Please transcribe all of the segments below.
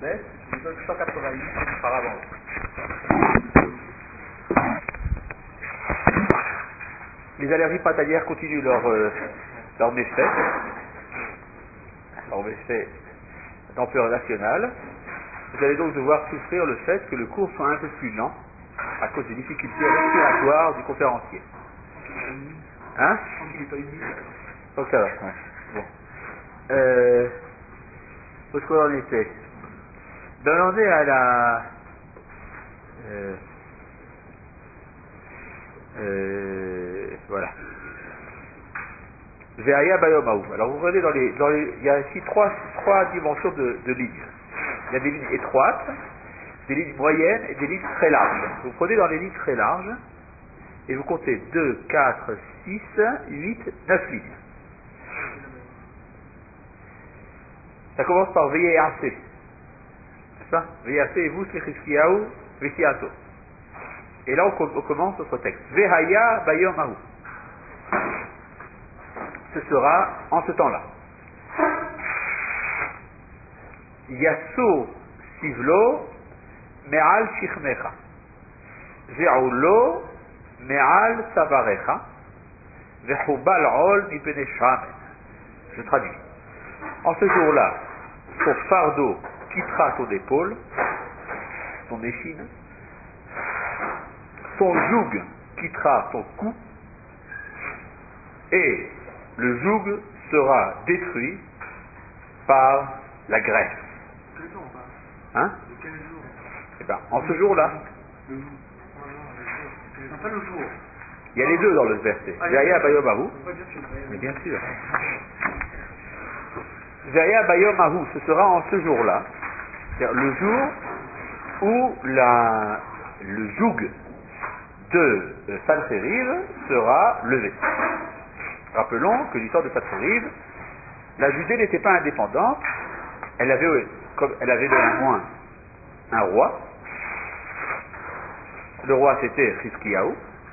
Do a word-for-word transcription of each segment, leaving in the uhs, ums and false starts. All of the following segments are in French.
baisse, je vous donne cent quatre-vingt-huit par avance. Les allergies printanières continuent leur, euh, leur méfait, leur méfait d'ampleur nationale. Vous allez donc devoir souffrir le fait que le cours soit un peu plus lent à cause des difficultés respiratoires du conférencier. Hein? Donc ça va. Ouais. Bon. Euh, où est-ce qu'on en était? Ben, on en est à la... Euh, euh, voilà. Veaya Bayomaou. Alors vous regardez dans les, dans les... Il y a ici trois, trois dimensions de, de lignes. Il y a des lignes étroites, des lignes moyennes et des lignes très larges. Vous prenez dans les lignes très larges et vous comptez deux, quatre, six, huit, neuf lignes. Ça commence par veiller assez. C'est ça? Veiller assez et vous, c'est Chiskiaou, Vesiato. Et là, on, on commence notre texte. Vehaya Bayomahu. Ce sera en ce temps-là. Yasso Sivlo Me'al Shichmecha. Ve'ulo Me'al Savarecha. Ve'hubal Ol Mipene Shamen. Je traduis. En ce jour-là, ton fardeau quittera ton épaule, ton échine, ton joug quittera ton cou, et le joug sera détruit par la greffe. Quel jour on parle? Hein? De quel jour? Eh bien, en ce jour-là, Le jour. Non, pas le jour. il y a les deux dans le verset. Veaya Bayomahu. Oui, bien sûr. Mais bien sûr. Veaya Bayomahu, ce sera en ce jour-là, c'est-à-dire le jour où la, le joug de Sancheriv sera levé. Rappelons que l'histoire de Sancheriv, la Judée n'était pas indépendante, elle avait, comme, elle avait néanmoins un roi. Le roi c'était Chiskiaou,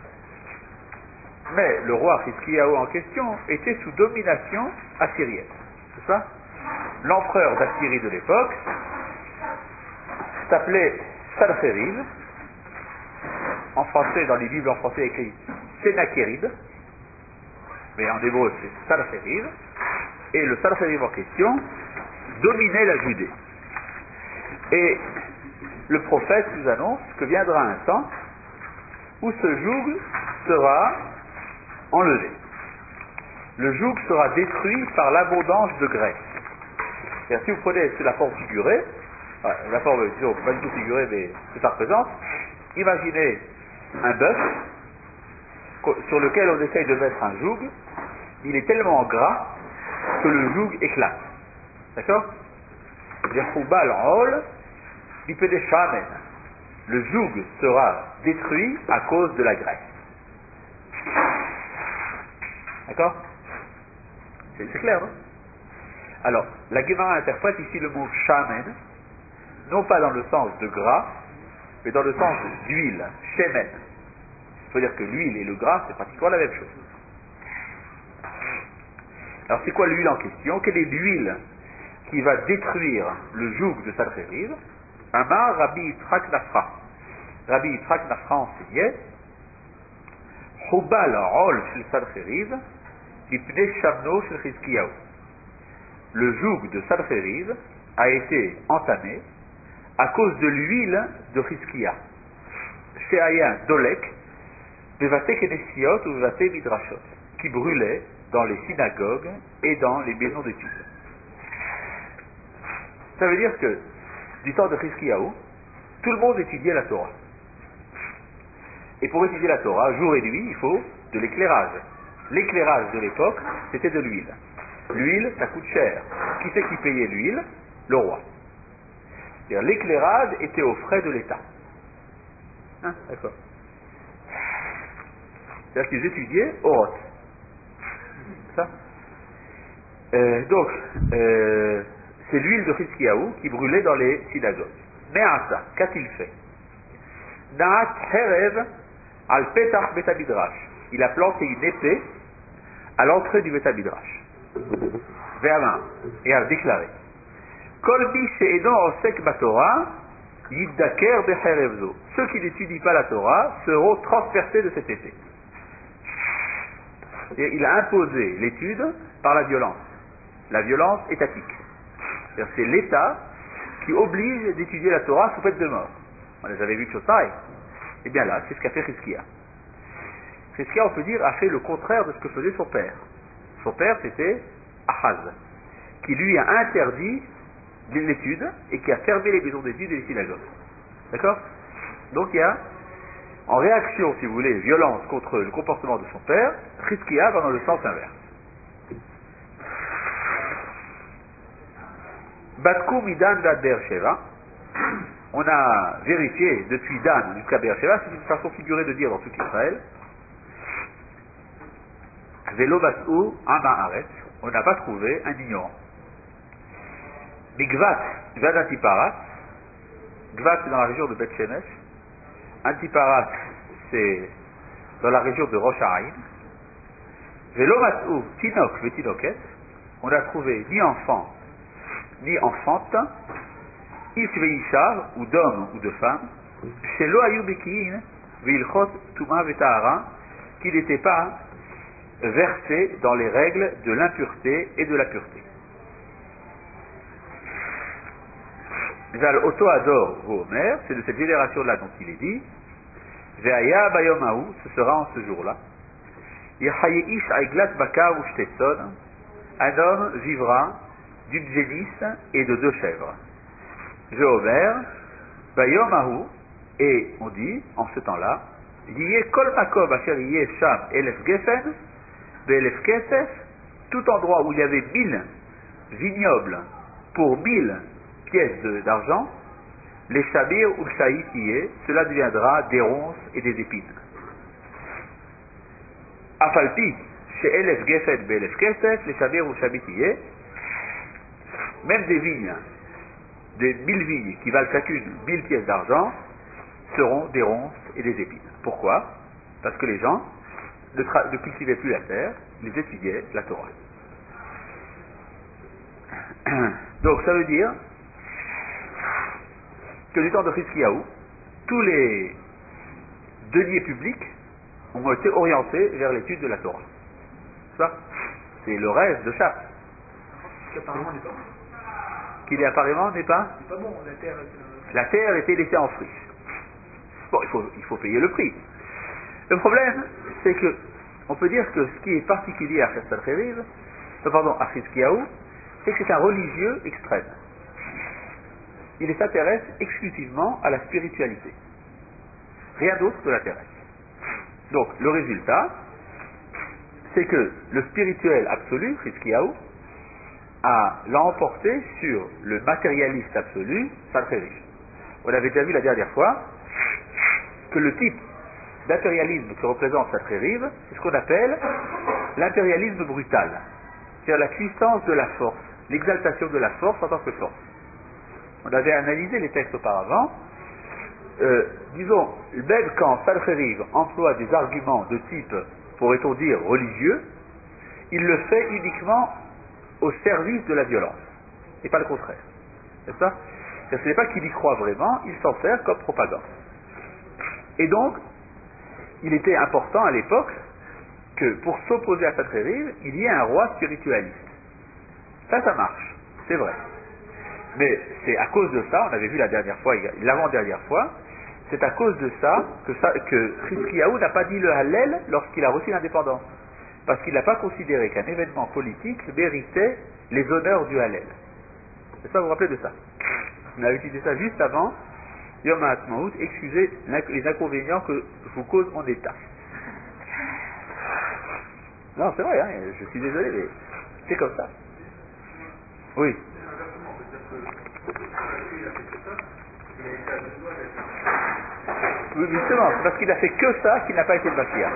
mais le roi Chiskiaou en question était sous domination assyrienne. C'est ça? L'empereur d'Assyrie de l'époque s'appelait Sancheriv. En français, dans les Bibles en français écrit Sennacherib, mais en hébreu c'est Sancheriv, et le Sancheriv en question dominait la Judée. Et le prophète nous annonce que viendra un temps où ce joug sera enlevé. Le joug sera détruit par l'abondance de graisse. C'est-à-dire, si vous prenez la forme figurée, la forme, disons, pas du tout figurée, mais que ça représente, imaginez un bœuf sur lequel on essaye de mettre un joug, il est tellement gras que le joug éclate. D'accord? Le joug sera détruit à cause de la graisse. D'accord? C'est, c'est clair, non? Alors, la Gemara interprète ici le mot shamen, non pas dans le sens de gras, mais dans le sens d'huile, shemen. Il faut dire que l'huile et le gras, c'est pratiquement la même chose. Alors, c'est quoi l'huile en question? Quelle est l'huile qui va détruire le joug de Sancheriv? Amar Rabbi Yitzhak Nafra. Rabbi Yitzhak Nafra enseignait Hubal Ol shel Sancheriv Ipne Shamno shel Chizkiyahu. Le joug de Sancheriv a été entamé à cause de l'huile de Chizkiya. Sheaya Dolek Bevate Kenesiot ou Bevate Midrashot, qui brûlait dans les synagogues et dans les maisons d'études. Ça veut dire que du temps de Chizkiyahu, tout le monde étudiait la Torah. Et pour étudier la Torah, jour et nuit, il faut de l'éclairage. L'éclairage de l'époque, c'était de l'huile. L'huile, ça coûte cher. Qui c'est qui payait l'huile? Le roi. C'est-à-dire, l'éclairage était aux frais de l'État. Hein? D'accord. C'est-à-dire qu'ils étudiaient au Roth. Ça euh, Donc, euh, c'est l'huile de Chizkiyahu qui brûlait dans les synagogues. Mais à ça, qu'a-t-il fait? Naat Herev al Petach Betamidrash. Il a planté une épée à l'entrée du Betamidrash. Véama, et a déclaré Kol mi she'eno osek batorah, yiddaker becherevzo. Ceux qui n'étudient pas la Torah seront transpercés de cette épée. Et il a imposé l'étude par la violence, la violence étatique. C'est-à-dire c'est l'État qui oblige d'étudier la Torah sous peine de mort. On les avait vu que chose pareille. Et bien là, c'est ce qu'a fait Chizkia. Chizkia, on peut dire, a fait le contraire de ce que faisait son père. Son père, c'était Ahaz, qui lui a interdit l'étude et qui a fermé les maisons d'études et les synagogues. D'accord? Donc il y a, en réaction, si vous voulez, violence contre le comportement de son père, Chizkia va dans le sens inverse. Batkou midan va Beersheva. On a vérifié depuis Dan jusqu'à Beersheva, c'est une façon figurée de dire dans tout Israël. Velo Basou Amaaret, on n'a pas trouvé un ignorant. Migvat va d'Antiparat. Gvat c'est dans la région de Beth Shemesh. Antiparat c'est dans la région de Rosh Ha'ain. Velo Basou Tinok Vetinoket, on n'a trouvé ni enfant ni enfante, If veisha, ou d'homme ou de femme, chez lo ayu bekiin, veilchot tuma vetahara, qui n'était pas versé dans les règles de l'impureté et de la pureté. Zal Oto Ador Omer, c'est de cette génération-là dont il est dit, Veaya Bayomahu, ce sera en ce jour-là, Yahayeish Aiglat Bakar ou Shtetson, un homme vivra d'une génisse et de deux chèvres. Veomer, Bayomahu, et on dit, en ce temps-là, Yé Kol Makom Asher Yé Sham Elef Gefen, Be'elef Kesef, tout endroit où il y avait mille vignobles pour mille pièces de, d'argent, les Shabir ou Shaït Yé, cela deviendra des ronces et des épines. Afalpi, chez Elef Gefen Be'elef Kesef, les Shabir ou Shabit Yé, même des vignes, des mille vignes qui valent chacune mille pièces d'argent, seront des ronces et des épines. Pourquoi? Parce que les gens ne, tra- ne cultivaient plus la terre, ils étudiaient la Torah. Donc ça veut dire que du temps de Chizkiyahu, tous les deniers publics ont été orientés vers l'étude de la Torah. Ça, c'est le rêve de Chasse. Qui apparemment n'est pas bon. Qu'il est apparemment n'est pas C'est pas bon, la terre est... La terre était laissée en friche. Bon, il faut, il faut payer le prix. Le problème, c'est que, on peut dire que ce qui est particulier à Sancheriv, euh, pardon, à Chizkiyahu, c'est que c'est un religieux extrême. Il s'intéresse exclusivement à la spiritualité. Rien d'autre ne l'intéresse. Donc, le résultat, c'est que le spirituel absolu, Chizkiyahu, a l'a emporté sur le matérialiste absolu, Sancheriv. On avait déjà vu la dernière fois que le type d'impérialisme que représente Sancheriv, c'est ce qu'on appelle l'impérialisme brutal. C'est-à-dire la puissance de la force, l'exaltation de la force en tant que force. On avait analysé les textes auparavant. Euh, disons, même quand Sancheriv emploie des arguments de type, pourrait-on dire, religieux, il le fait uniquement au service de la violence, et pas le contraire. N'est-ce pas? Ce n'est pas qu'il y croit vraiment, il s'en sert comme propagande. Et donc, il était important à l'époque que pour s'opposer à Sancheriv, il y ait un roi spiritualiste. Ça, ça marche, c'est vrai. Mais c'est à cause de ça, on avait vu la dernière fois, l'avant-dernière fois, c'est à cause de ça que, ça, que Chizkiyahu n'a pas dit le Hallel lorsqu'il a reçu l'indépendance. Parce qu'il n'a pas considéré qu'un événement politique méritait les honneurs du Hallel. C'est ça, vous vous rappelez de ça? On avait étudié ça juste avant Yom HaAtzmaut, excusez les inconvénients que vous cause mon état. Non, c'est vrai, hein, je suis désolé, mais c'est comme ça. Oui. Oui, justement, c'est parce qu'il a fait que ça qu'il n'a pas été le Mashiach.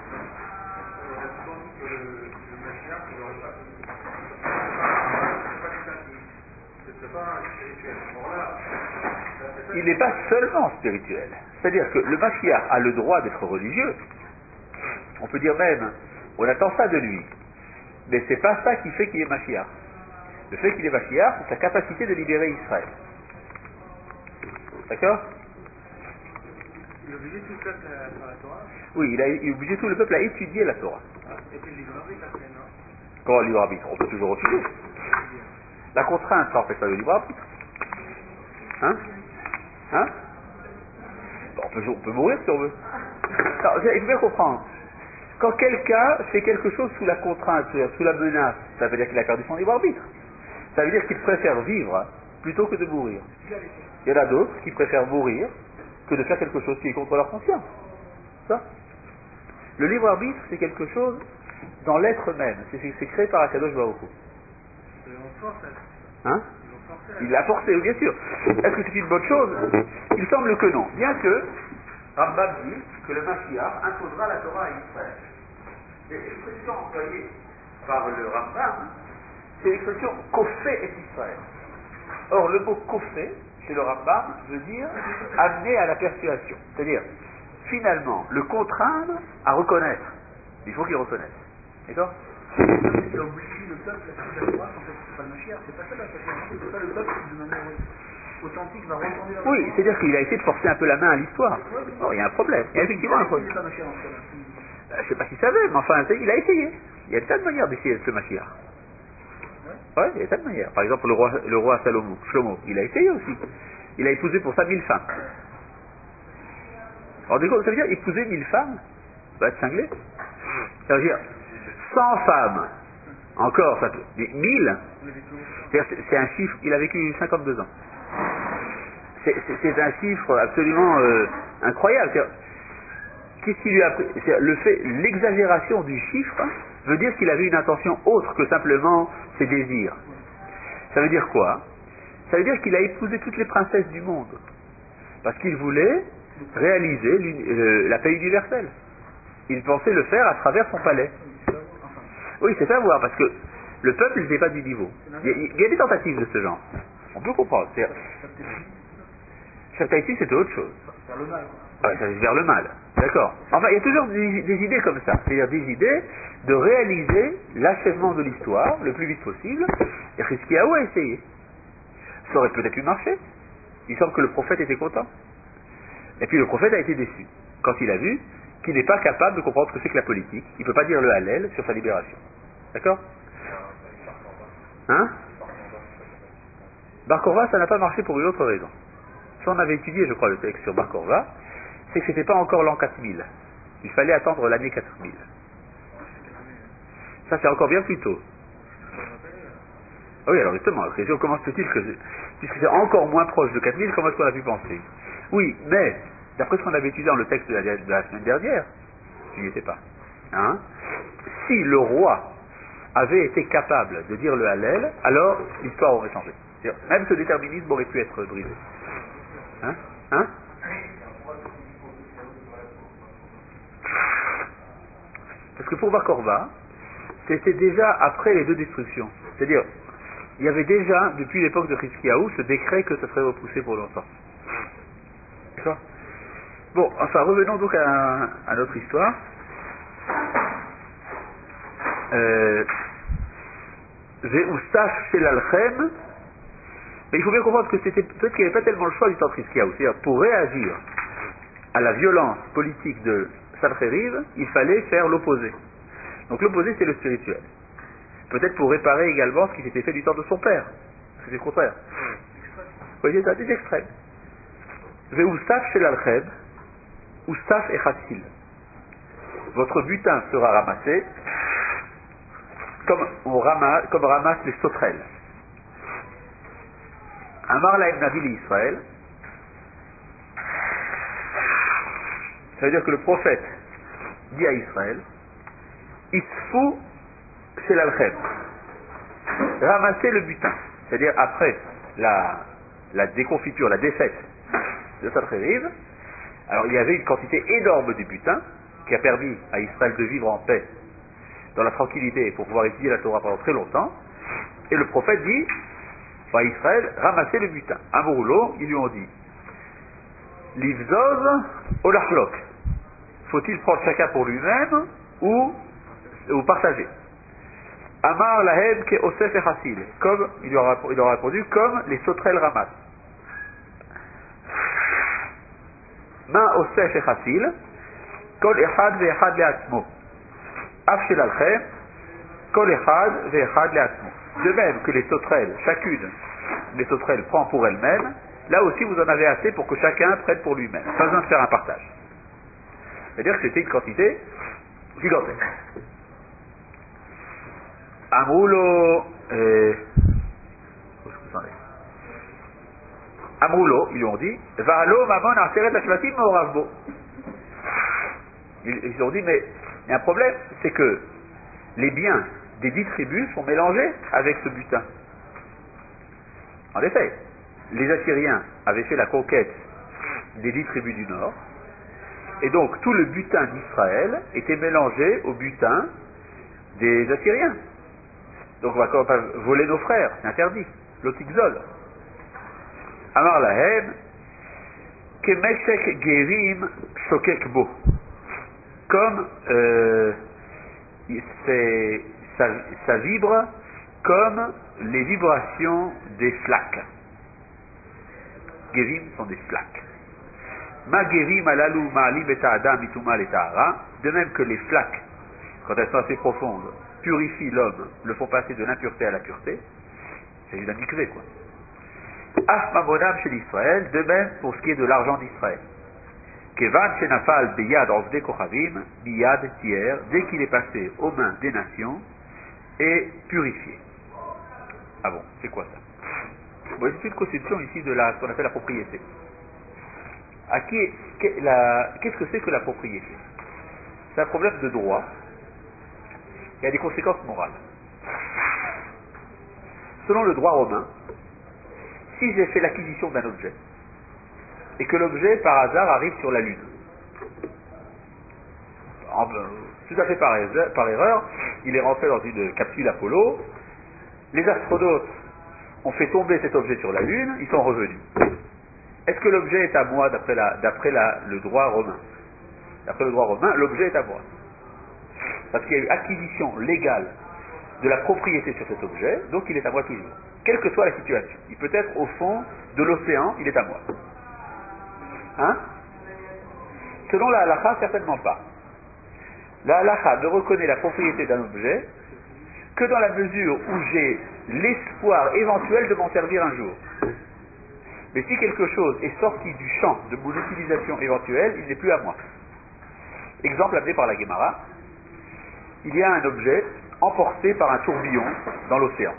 Il n'est pas seulement spirituel. C'est-à-dire que le Mashiach a le droit d'être religieux. On peut dire même, on attend ça de lui. Mais c'est pas ça qui fait qu'il est Mashiach. Le fait qu'il est Mashiach, c'est sa capacité de libérer Israël. D'accord? Il a obligé tout le peuple à faire la Torah. Oui, il a, il a obligé tout le peuple à étudier la Torah. Et puis le libre arbitre après, non? Comment le libre arbitre? On peut toujours refuser. La contrainte, ça empêche pas le libre arbitre. Hein? Hein? On peut, on peut mourir si on veut. Non, il faut bien comprendre. Quand quelqu'un fait quelque chose sous la contrainte, sous la menace, ça veut dire qu'il a perdu son libre arbitre. Ça veut dire qu'il préfère vivre plutôt que de mourir. Il y en a d'autres qui préfèrent mourir que de faire quelque chose qui est contre leur conscience. Ça. Le libre arbitre, c'est quelque chose dans l'être même. C'est, c'est créé par Akadosh Baruch Hu. Hein? Il l'a forcé, bien sûr. Est-ce que c'est une bonne chose? Il semble que non. Bien que Rambam dit que le Mashiach imposera la Torah à Israël. Et l'expression employée par le Rambam, c'est l'expression Kofé et Israël. Or, le mot Kofé, chez le Rambam, veut dire amener à la persuasion. C'est-à-dire, finalement, le contraindre à reconnaître. Il faut qu'il reconnaisse. D'accord? Il a obligé le peuple à faire la Torah, en fait, c'est pas le Mashiach, c'est pas ça la Torah, c'est pas le peuple qui, de manière authentique, va retourner la Torah. Oui, c'est-à-dire qu'il a essayé de forcer un peu la main à l'histoire. Oh, il y a un problème. Il y a effectivement un problème. Je ne sais pas s'il savait, mais enfin, il a essayé. Il y a de tas de manières d'essayer de se Mashiach. Ouais, il y a de tas de manières. Par exemple, le roi, le roi Salomon, Shlomo, il a essayé aussi. Il a épousé pour ça mille femmes. Alors, du coup, ça veut dire épouser mille femmes, ça va être cinglé. Ça veut dire cent femmes. Encore, ça peut. mille. C'est, c'est un chiffre. Il a vécu cinquante-deux ans. C'est, c'est, c'est un chiffre absolument euh, incroyable. C'est, qu'est-ce qui lui a pris? C'est le fait, l'exagération du chiffre veut dire qu'il avait une intention autre que simplement ses désirs. Ça veut dire quoi? Ça veut dire qu'il a épousé toutes les princesses du monde. Parce qu'il voulait réaliser euh, la paix universelle. Il pensait le faire à travers son palais. Oui, c'est à voir, parce que le peuple n'était pas du niveau. Il y, a, il y a des tentatives de ce genre. On peut comprendre. Chaptaïti, c'était autre chose. Vers le mal. Ouais, ça vers le mal. D'accord. Enfin, il y a toujours des, des idées comme ça. C'est-à-dire des idées de réaliser l'achèvement de l'histoire le plus vite possible. Et Chizkiyahu a essayé. Ça aurait peut-être pu marcher. Il semble que le prophète était content. Et puis le prophète a été déçu. Quand il a vu qu'il n'est pas capable de comprendre ce que c'est que la politique. Il ne peut pas dire le Hallel sur sa libération. D'accord? Hein? Bar Korva, ça n'a pas marché pour une autre raison. Ça, on avait étudié, je crois, le texte sur Bar Korva, c'est que c'était pas encore l'an quatre mille. Il fallait attendre l'année quatre mille. Ça, c'est encore bien plus tôt. Ah oui, alors justement, comment se fait-il que, puisque c'est encore moins proche de quatre mille, comment est-ce qu'on a pu penser? Oui, mais, d'après ce qu'on avait étudié dans le texte de la, de la semaine dernière, tu n'y étais pas, hein, si le roi avait été capable de dire le Hallel, alors l'histoire aurait changé. Même ce déterminisme aurait pu être brisé. Hein? Hein? Parce que pour Bar Korva, c'était déjà après les deux destructions. C'est-à-dire, il y avait déjà, depuis l'époque de Chizkiyahu, ce décret que ça serait repoussé pour longtemps. D'accord? Bon, enfin, revenons donc à, à notre histoire. Euh, Ve'ustaf shel alchem. Mais il faut bien comprendre que c'était peut-être qu'il n'y avait pas tellement le choix du temps de Chizkiyahu. C'est-à-dire, pour réagir à la violence politique de Sancheriv, il fallait faire l'opposé. Donc l'opposé, c'est le spirituel. Peut-être pour réparer également ce qui s'était fait du temps de son père. C'est le contraire. Vous voyez, ça, des extrêmes. Ve'ustaf shel alchem, ustaf echatil. Votre butin sera ramassé comme on ramasse, comme ramasse les sauterelles. Amar lahem Navi l'Israël. Ça veut dire que le prophète dit à Israël, Isfou shel alchem. Ramassez le butin. C'est-à-dire après la, la déconfiture, la défaite de Sancheriv, alors il y avait une quantité énorme de butin qui a permis à Israël de vivre en paix dans la tranquillité pour pouvoir étudier la Torah pendant très longtemps. Et le prophète dit à Israël, ramassez le butin. Un rouleau, ils lui ont dit Livzoz ou l'achlok. Faut-il prendre chacun pour lui-même ou, ou partager? Amar lahem ke osef et chassil. Comme, il leur a, il leur a répondu, comme les sauterelles ramassent. Ma osef et chassil, kol echad ve echad leatzmo. Af shel alchem, kol echad ve echad leatzmo. De même que les sauterelles, chacune des sauterelles prend pour elle-même, là aussi vous en avez assez pour que chacun prenne pour lui-même. Pas besoin de faire un partage. C'est-à-dire que c'était une quantité gigantesque. Amroulo, euh, où est-ce que vous en êtes? Amroulo, ils lui ont dit, Va'alo mamon arteret ashvatim me'oravbo. Ils ont dit, mais il y a un problème, c'est que les biens des dix tribus sont mélangés avec ce butin. En effet, les Assyriens avaient fait la conquête des dix tribus du Nord, et donc tout le butin d'Israël était mélangé au butin des Assyriens. Donc on va quand même pas voler nos frères, c'est interdit. L'otigzol. Amar lahem, kemeshek gerim shokek bo. Comme euh, ça, ça vibre comme les vibrations des flaques. Gerim sont des flaques. Ma gerim alalu ma'alim et adam mituma et tahara. De même que les flaques, quand elles sont assez profondes, purifient l'homme, le font passer de l'impureté à la pureté. C'est une mikvé, quoi. Af mamonam chez l'Israël, de même pour ce qui est de l'argent d'Israël. Kevan shenafal beyad ovde kochavim, biyad tier, dès qu'il est passé aux mains des nations, est purifié. Ah bon, c'est quoi ça? Bon, c'est une conception ici de la, ce qu'on appelle la propriété. À qui, qu'est-ce que c'est que la propriété? C'est un problème de droit. Il y a des conséquences morales. Selon le droit romain, si j'ai fait l'acquisition d'un objet, et que l'objet, par hasard, arrive sur la Lune, en, tout à fait par, par erreur, il est rentré dans une capsule Apollo, les astronautes ont fait tomber cet objet sur la Lune, ils sont revenus. Est-ce que l'objet est à moi d'après, la, d'après la, le droit romain? D'après le droit romain, l'objet est à moi. Parce qu'il y a eu acquisition légale de la propriété sur cet objet, donc il est à moi toujours. Quelle que soit la situation. Il peut être au fond de l'océan, il est à moi. Hein? Selon la halakha, certainement pas. La halakha ne reconnaît la propriété d'un objet que dans la mesure où j'ai l'espoir éventuel de m'en servir un jour. Mais si quelque chose est sorti du champ de mon utilisation éventuelle, il n'est plus à moi. Exemple amené par la Gemara, il y a un objet emporté par un tourbillon dans l'océan.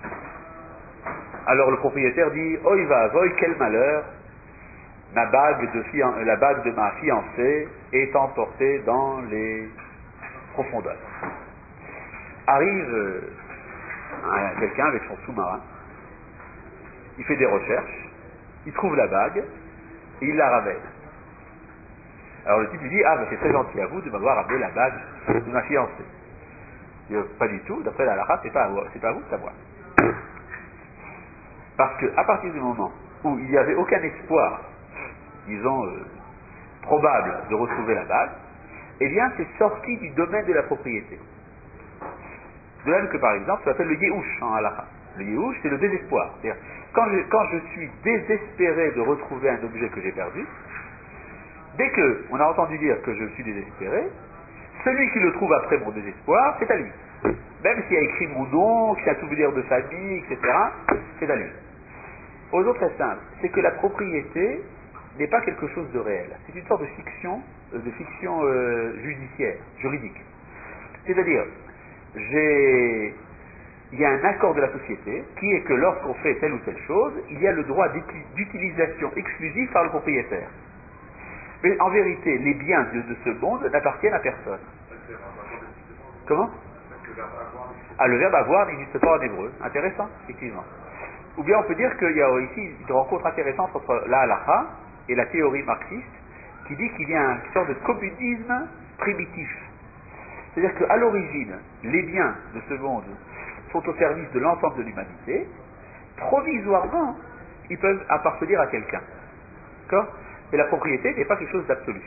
Alors le propriétaire dit, oh il va, voy, quel malheur, ma bague de fian... la bague de ma fiancée est emportée dans les profondeurs. Arrive euh, un, quelqu'un avec son sous-marin, il fait des recherches, il trouve la bague et il la ramène. Alors le type lui dit, ah ben c'est très gentil à vous de m'avoir ramené la bague de ma fiancée. Il dit, pas du tout, d'après la halakha, c'est pas à vous, c'est pas à vous, c'est à moi. Parce qu'à partir du moment où il n'y avait aucun espoir, disons, euh, probable de retrouver la bague, eh bien c'est sorti du domaine de la propriété. De même que par exemple, ça s'appelle le yéhouch en halakha. Le yéhouch, c'est le désespoir. C'est-à-dire, quand je, quand je suis désespéré de retrouver un objet que j'ai perdu, dès qu'on a entendu dire que je suis désespéré, celui qui le trouve après mon désespoir, c'est à lui. Même s'il a écrit mon nom, qu'il a un souvenir de famille, et cetera, c'est à lui. Aux autres, très simple, c'est que la propriété n'est pas quelque chose de réel. C'est une sorte de fiction, de fiction euh, judiciaire, juridique. C'est-à-dire, j'ai, il y a un accord de la société qui est que lorsqu'on fait telle ou telle chose, il y a le droit d'utilisation exclusive par le propriétaire. Mais en vérité, les biens de, de ce monde n'appartiennent à personne. Comment? Ah, le verbe avoir n'existe pas en hébreu. Intéressant, effectivement. Ou bien on peut dire qu'il y a ici une rencontre intéressante entre la halakha et la théorie marxiste qui dit qu'il y a une sorte de communisme primitif. C'est-à-dire qu'à l'origine, les biens de ce monde sont au service de l'ensemble de l'humanité. Provisoirement, ils peuvent appartenir à quelqu'un. D'accord? Mais la propriété n'est pas quelque chose d'absolu.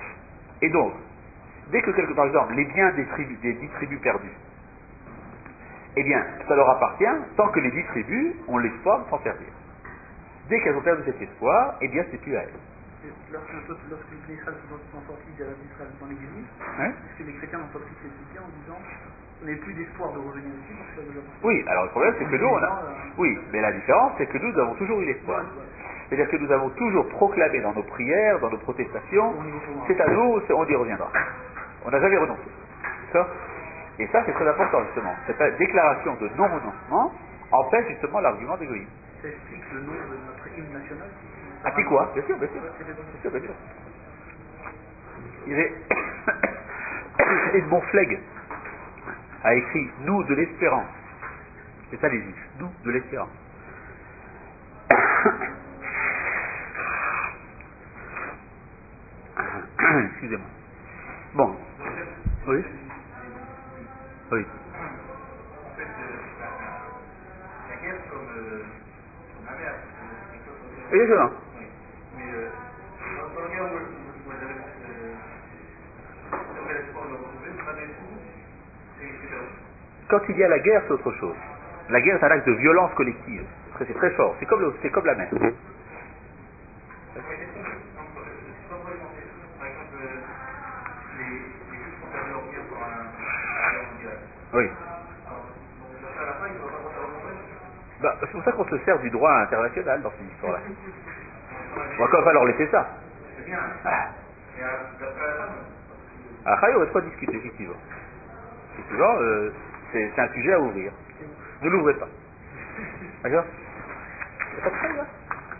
Et donc, dès que, quelque, par exemple, les biens des, tribus, des dix tribus perdues eh bien, ça leur appartient tant que les dix tribus ont l'espoir de s'en servir. Dès qu'elles ont perdu cet espoir, eh bien, c'est plus à elles. Lorsque, lorsque les Israël sont sortis d'Israël dans l'exil, Hein? est-ce que les chrétiens n'ont pas pris cette idée en disant on n'a plus d'espoir de revenir ici, donc ça nous appartient. Oui, alors le problème c'est que nous, on a... Oui, mais la différence c'est que nous avons toujours eu l'espoir. C'est-à-dire que nous avons toujours proclamé dans nos prières, dans nos protestations, c'est à nous, on y reviendra. On n'a jamais renoncé. D'accord? Et ça c'est très important justement. Cette déclaration de non-renoncement empêche justement l'argument d'égoïsme. Ça explique le nom de notre hymne national. Ah, c'est quoi? Bien sûr, bien sûr. Bien sûr, bien sûr. Il y avait Edmond Flegg a écrit « Nous de l'espérance ». C'est ça les juifs, « Nous de l'espérance ». Excusez-moi. Bon. Oui. Oui. En fait, la guerre comme la mer, c'est quelque chose. Exactement. Oui. Mais dans la guerre où vous avez l'espoir de retrouver, malgré tout, c'est perdu. Quand il y a la guerre, c'est autre chose. La guerre est un acte de violence collective. C'est très fort. C'est comme, le, c'est comme la mer. Par exemple, les Juifs ont perdu leur guerre pendant la guerre mondiale. Oui. Donc, à la fin, ils ne vont pas avoir de Bah, c'est pour ça qu'on se sert du droit international dans cette histoire-là. On va quand même pas leur laisser ça. C'est bien. Ah. Et après la fin, Ah, il y aurait pas discuter, effectivement. Effectivement, euh, c'est, c'est un sujet à ouvrir. Ne l'ouvrez pas. D'accord? Il n'y a pas de feuille, là?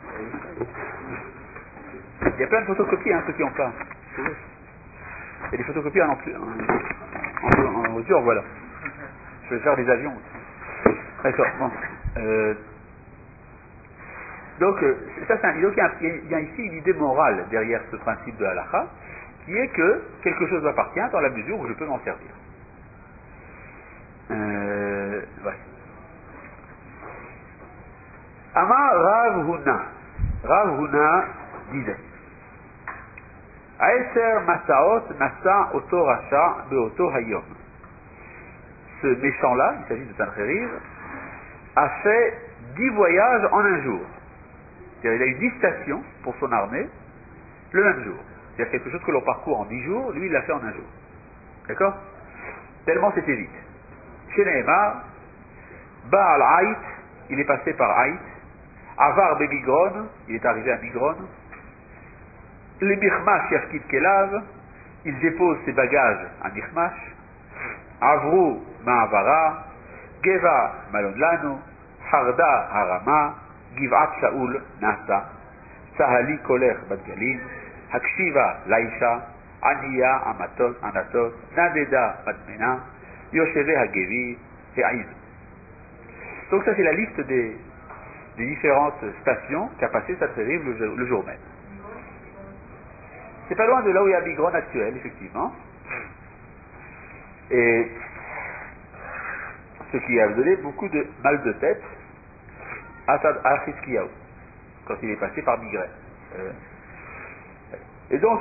Il y a plein de photocopies, hein, ceux qui n'ont pas. Il y a des photocopies en, ampli- en, en, en audio, voilà. Je vais faire des avions aussi. D'accord, bon. Euh, donc, euh, ça, c'est un, donc il, y a, il y a ici une idée morale derrière ce principe de halakha, qui est que quelque chose m'appartient dans la mesure où je peux m'en servir. Euh, voilà. Amar Rav Huna. Rav Huna disait Aeser Masaot Nasa Oto Rasha Beoto Hayom. Ce méchant-là, il s'agit de Sancheriv, a fait dix voyages en un jour. C'est-à-dire, il a eu dix stations pour son armée le même jour. C'est-à-dire quelque chose que l'on parcourt en dix jours, lui il l'a fait en un jour. D'accord? Tellement c'était vite. Chez Nehemar, Baal Haït, il est passé par Haït. Avar Bemigron, il est arrivé à Migron. Le Michmash Yafkid Kelav, il dépose ses bagages à Michmash. Avru Ma'avara, Geva Malonlano, Harda Harama, Giv'at Shaul Nasa, Sahali Koler Badgalim, Hakshiva Laisha, Aniya Amatot Anatot, Nadeda Madmena, Yosheve Hagevi, He'aïd. Donc ça c'est la liste des, des différentes stations qu'a passé Sancheriv le, le jour même. C'est pas loin de là où il y a Migron actuel, effectivement. Et ce qui a donné beaucoup de mal de tête à, à Chizkiyahu, quand il est passé par Migraine. Euh, et donc,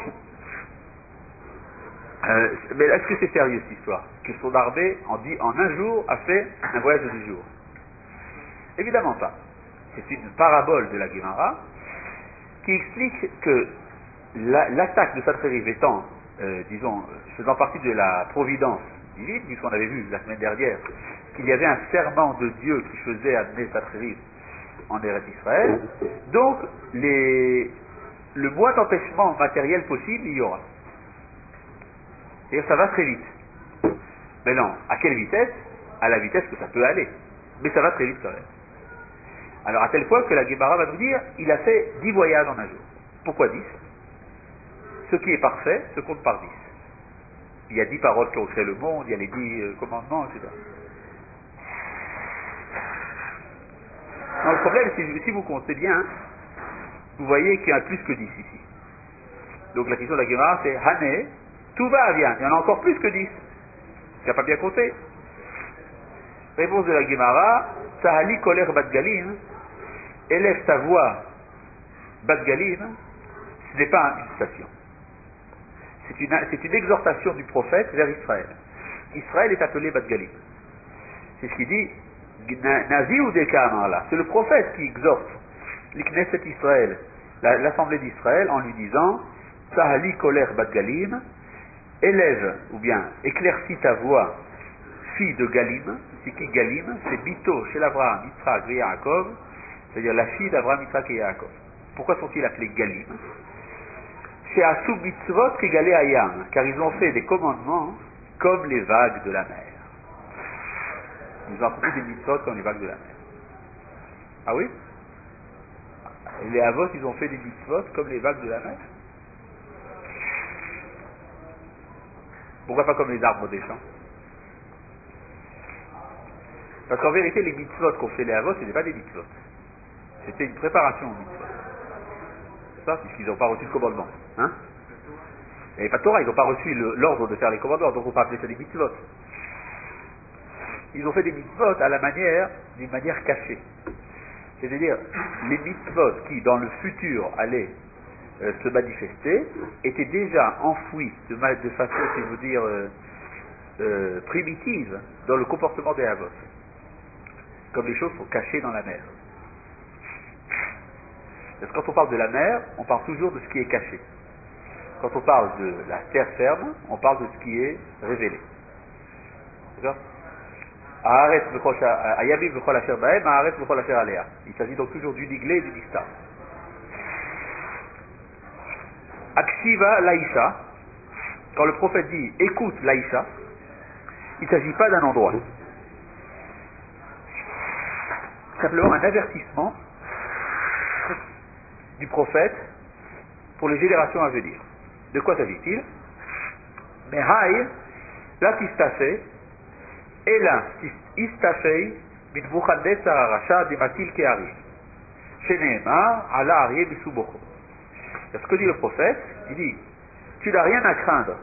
euh, mais est-ce que c'est sérieux cette histoire? Que son armée, en, dit, en un jour, a fait un voyage de dix jours? Évidemment pas. C'est une parabole de la Gemara qui explique que la, l'attaque de Sancheriv étant, euh, disons, faisant partie de la providence divine, puisqu'on avait vu la semaine dernière qu'il y avait un serment de Dieu qui faisait amener Sancheriv en Eretz Israël, donc les, le moins d'empêchement matériel possible il y aura. C'est-à-dire ça va très vite. Mais non, à quelle vitesse? À la vitesse que ça peut aller. Mais ça va très vite quand même. Alors à tel point que la Gemara va nous dire, il a fait dix voyages en un jour. Pourquoi dix? Ce qui est parfait se compte par dix. Il y a dix paroles qui ont créé le monde, il y a les dix euh, commandements, et cetera. Non, le problème, c'est si vous comptez bien, vous voyez qu'il y en a plus que dix ici. Donc la question de la Gemara, c'est Hané, tout va bien, il y en a encore plus que dix. Tu n'as pas bien compté. Réponse de la Gemara, Sahali Koler Badgalim, élève ta voix Badgalim, ce n'est pas une station. C'est une, c'est une exhortation du prophète vers Israël. Israël est appelé Badgalim. C'est ce qu'il dit, Nazi ou Dekamala. C'est le prophète qui exhorte l'Knesset Israël, l'Assemblée d'Israël, en lui disant, Sahali Koler Bat Galim, élève, ou bien éclaircis ta voix, fille de Galim. C'est qui Galim? C'est Bito, chez l'Abraham, Yitzhak et Yaakov, c'est-à-dire la fille d'Abraham, Yitzhak et Yaakov. Pourquoi sont-ils appelés Galim? Chez Asou Mitzvot Kegalé Ayam, car ils ont fait des commandements comme les vagues de la mer. Ils ont accompli des mitzvot comme les vagues de la mer. Ah oui? Et les Avot, ils ont fait des mitzvot comme les vagues de la mer? Pourquoi pas comme les arbres des champs? Parce qu'en vérité, les mitzvot qu'ont fait les Avot, ce n'étaient pas des mitzvot. C'était une préparation aux mitzvot. C'est ça, puisqu'ils n'ont pas reçu le commandement. Hein? Il n'y avait pas de Torah, ils n'ont pas reçu le, l'ordre de faire les commandements, donc on ne peut pas appeler ça des mitzvot. Ils ont fait des mitzvot à la manière, d'une manière cachée. C'est-à-dire, les mitzvot qui, dans le futur, allaient euh, se manifester, étaient déjà enfouis de, de façon, si je veux dire, euh, euh, primitive dans le comportement des Avot. Comme les choses sont cachées dans la mer. Parce que quand on parle de la mer, on parle toujours de ce qui est caché. Quand on parle de la terre ferme, on parle de ce qui est révélé. D'accord? Il s'agit donc toujours du niglé et du nistar. Akshiva laïcha, quand le prophète dit écoute laïcha, il ne s'agit pas d'un endroit. Simplement un avertissement du prophète pour les générations à venir. De quoi s'agit-il? Mais haï, la tistafé, et là, istafei, mitbuchadnetzar arasha dimatil keari. Sheneemar, ala arié bisubocho. C'est ce que dit le prophète. Il dit, tu n'as rien à craindre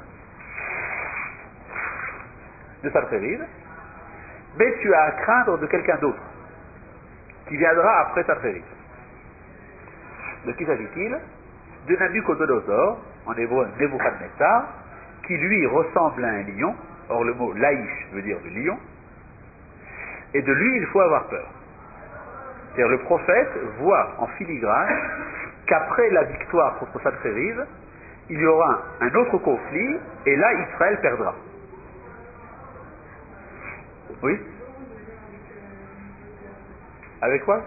de Sancheriv, mais tu as à craindre de quelqu'un d'autre qui viendra après Sancheriv. De qui s'agit-il? De Nabucodonosor, en hébreu Nebuchadnezzar, qui lui ressemble à un lion. Or le mot laïch veut dire le lion. Et de lui il faut avoir peur. C'est-à-dire le prophète voit en filigrane qu'après la victoire contre Sancheriv, il y aura un autre conflit et là Israël perdra. Oui? Avec quoi?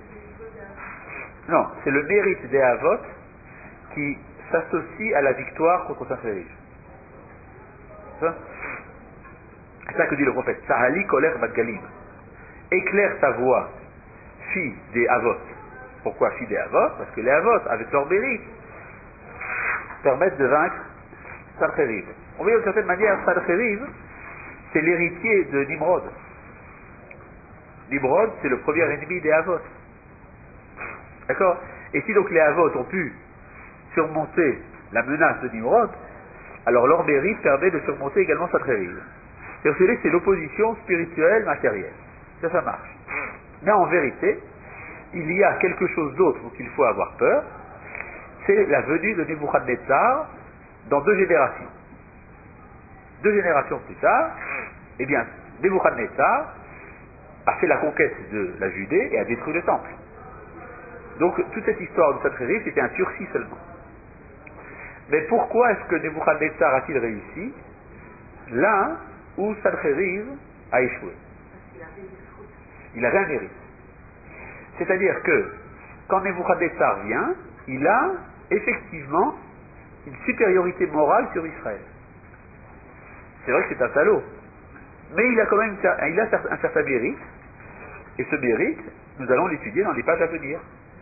Non, c'est le mérite des Avot qui s'associe à la victoire contre Sancheriv. C'est ça? C'est ça que dit le prophète. Sahali koler bat galim. Éclaire ta voix, fille des Avot. Pourquoi fille des Avot? Parce que les Avot, avec leur mérite, permettent de vaincre Sancheriv. On voit d'une certaine manière, Sancheriv, c'est l'héritier de Nimrod. Nimrod, c'est le premier ennemi des Avot. D'accord? Et si donc les Avot ont pu surmonter la menace de Nimrod, alors leur mérite permet de surmonter également Sancheriv. C'est-à-dire c'est l'opposition spirituelle matérielle. Ça, ça marche. Mais en vérité, il y a quelque chose d'autre dont il faut avoir peur, c'est la venue de Nebuchadnezzar dans deux générations. Deux générations plus tard, eh bien, Nebuchadnezzar a fait la conquête de la Judée et a détruit le temple. Donc, toute cette histoire de Sancheriv, c'était un sursis seulement. Mais pourquoi est-ce que Nebuchadnezzar a-t-il réussi là où Sancheriv a échoué? Il avait un mérite. C'est-à-dire que, quand Nebuchadnezzar vient, il a effectivement une supériorité morale sur Israël. C'est vrai que c'est un salaud. Mais il a quand même il a un certain mérite, et ce mérite, nous allons l'étudier dans les pages à venir.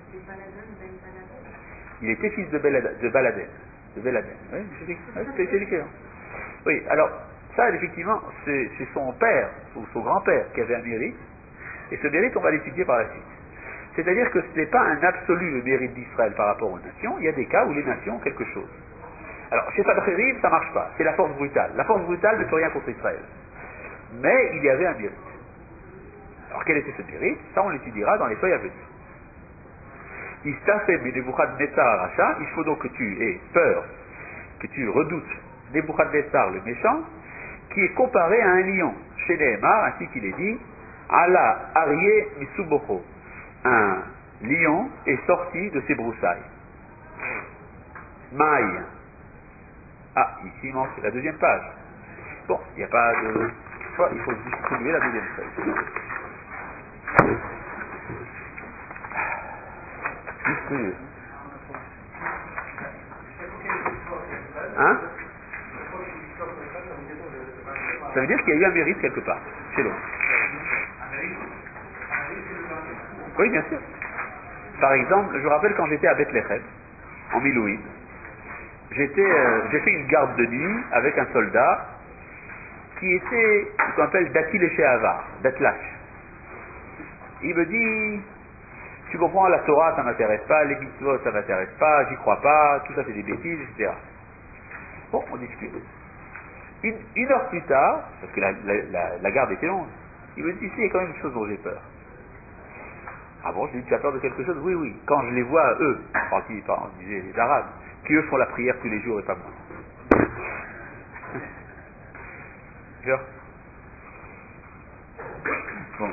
Il était fils de Baladen. De Baladen. De Baladen. Oui, c'est écrit. Oui, alors, ça, effectivement, c'est, c'est son père, ou son grand-père, qui avait un mérite, et ce mérite, on va l'étudier par la suite. C'est-à-dire que ce n'est pas un absolu le mérite d'Israël par rapport aux nations, il y a des cas où les nations ont quelque chose. Alors, chez Sancheriv, ça ne marche pas, c'est la force brutale. La force brutale ne peut rien contre Israël. Mais il y avait un mérite. Alors, quel était ce mérite? Ça, on l'étudiera dans les feuilles à venir. Il faut donc que tu aies peur, que tu redoutes Nebuchadnezzar le méchant, qui est comparé à un lion. Chez Nehemar, ainsi qu'il est dit, Ala Aryeh Misubocho. Un lion est sorti de ses broussailles. Maï. Ah, ici il manque la deuxième page. Bon, il n'y a pas de... Oh, il faut distribuer la deuxième feuille. Distribuer. Hein? Ça veut dire qu'il y a eu un mérite quelque part, chez l'autre. Oui, bien sûr. Par exemple, je me rappelle quand j'étais à Bethléem, en Milouïd, j'étais, euh, j'ai fait une garde de nuit avec un soldat qui était ce qu'on appelle Dati Léché-Avar, Betlash. Il me dit, tu comprends, la Torah ça m'intéresse pas, les mitzvot ça m'intéresse pas, j'y crois pas, tout ça c'est des bêtises, et cetera. Bon, on discute. Une, une heure plus tard, parce que la, la, la, la garde était longue, il me dit, il y a quand même une chose dont j'ai peur. Ah bon, je lui dis, tu as peur de quelque chose? Oui, oui. Quand je les vois, eux, enfin, qui, enfin, on disait les Arabes, qui eux font la prière tous les jours et pas moi. D'accord? Bon.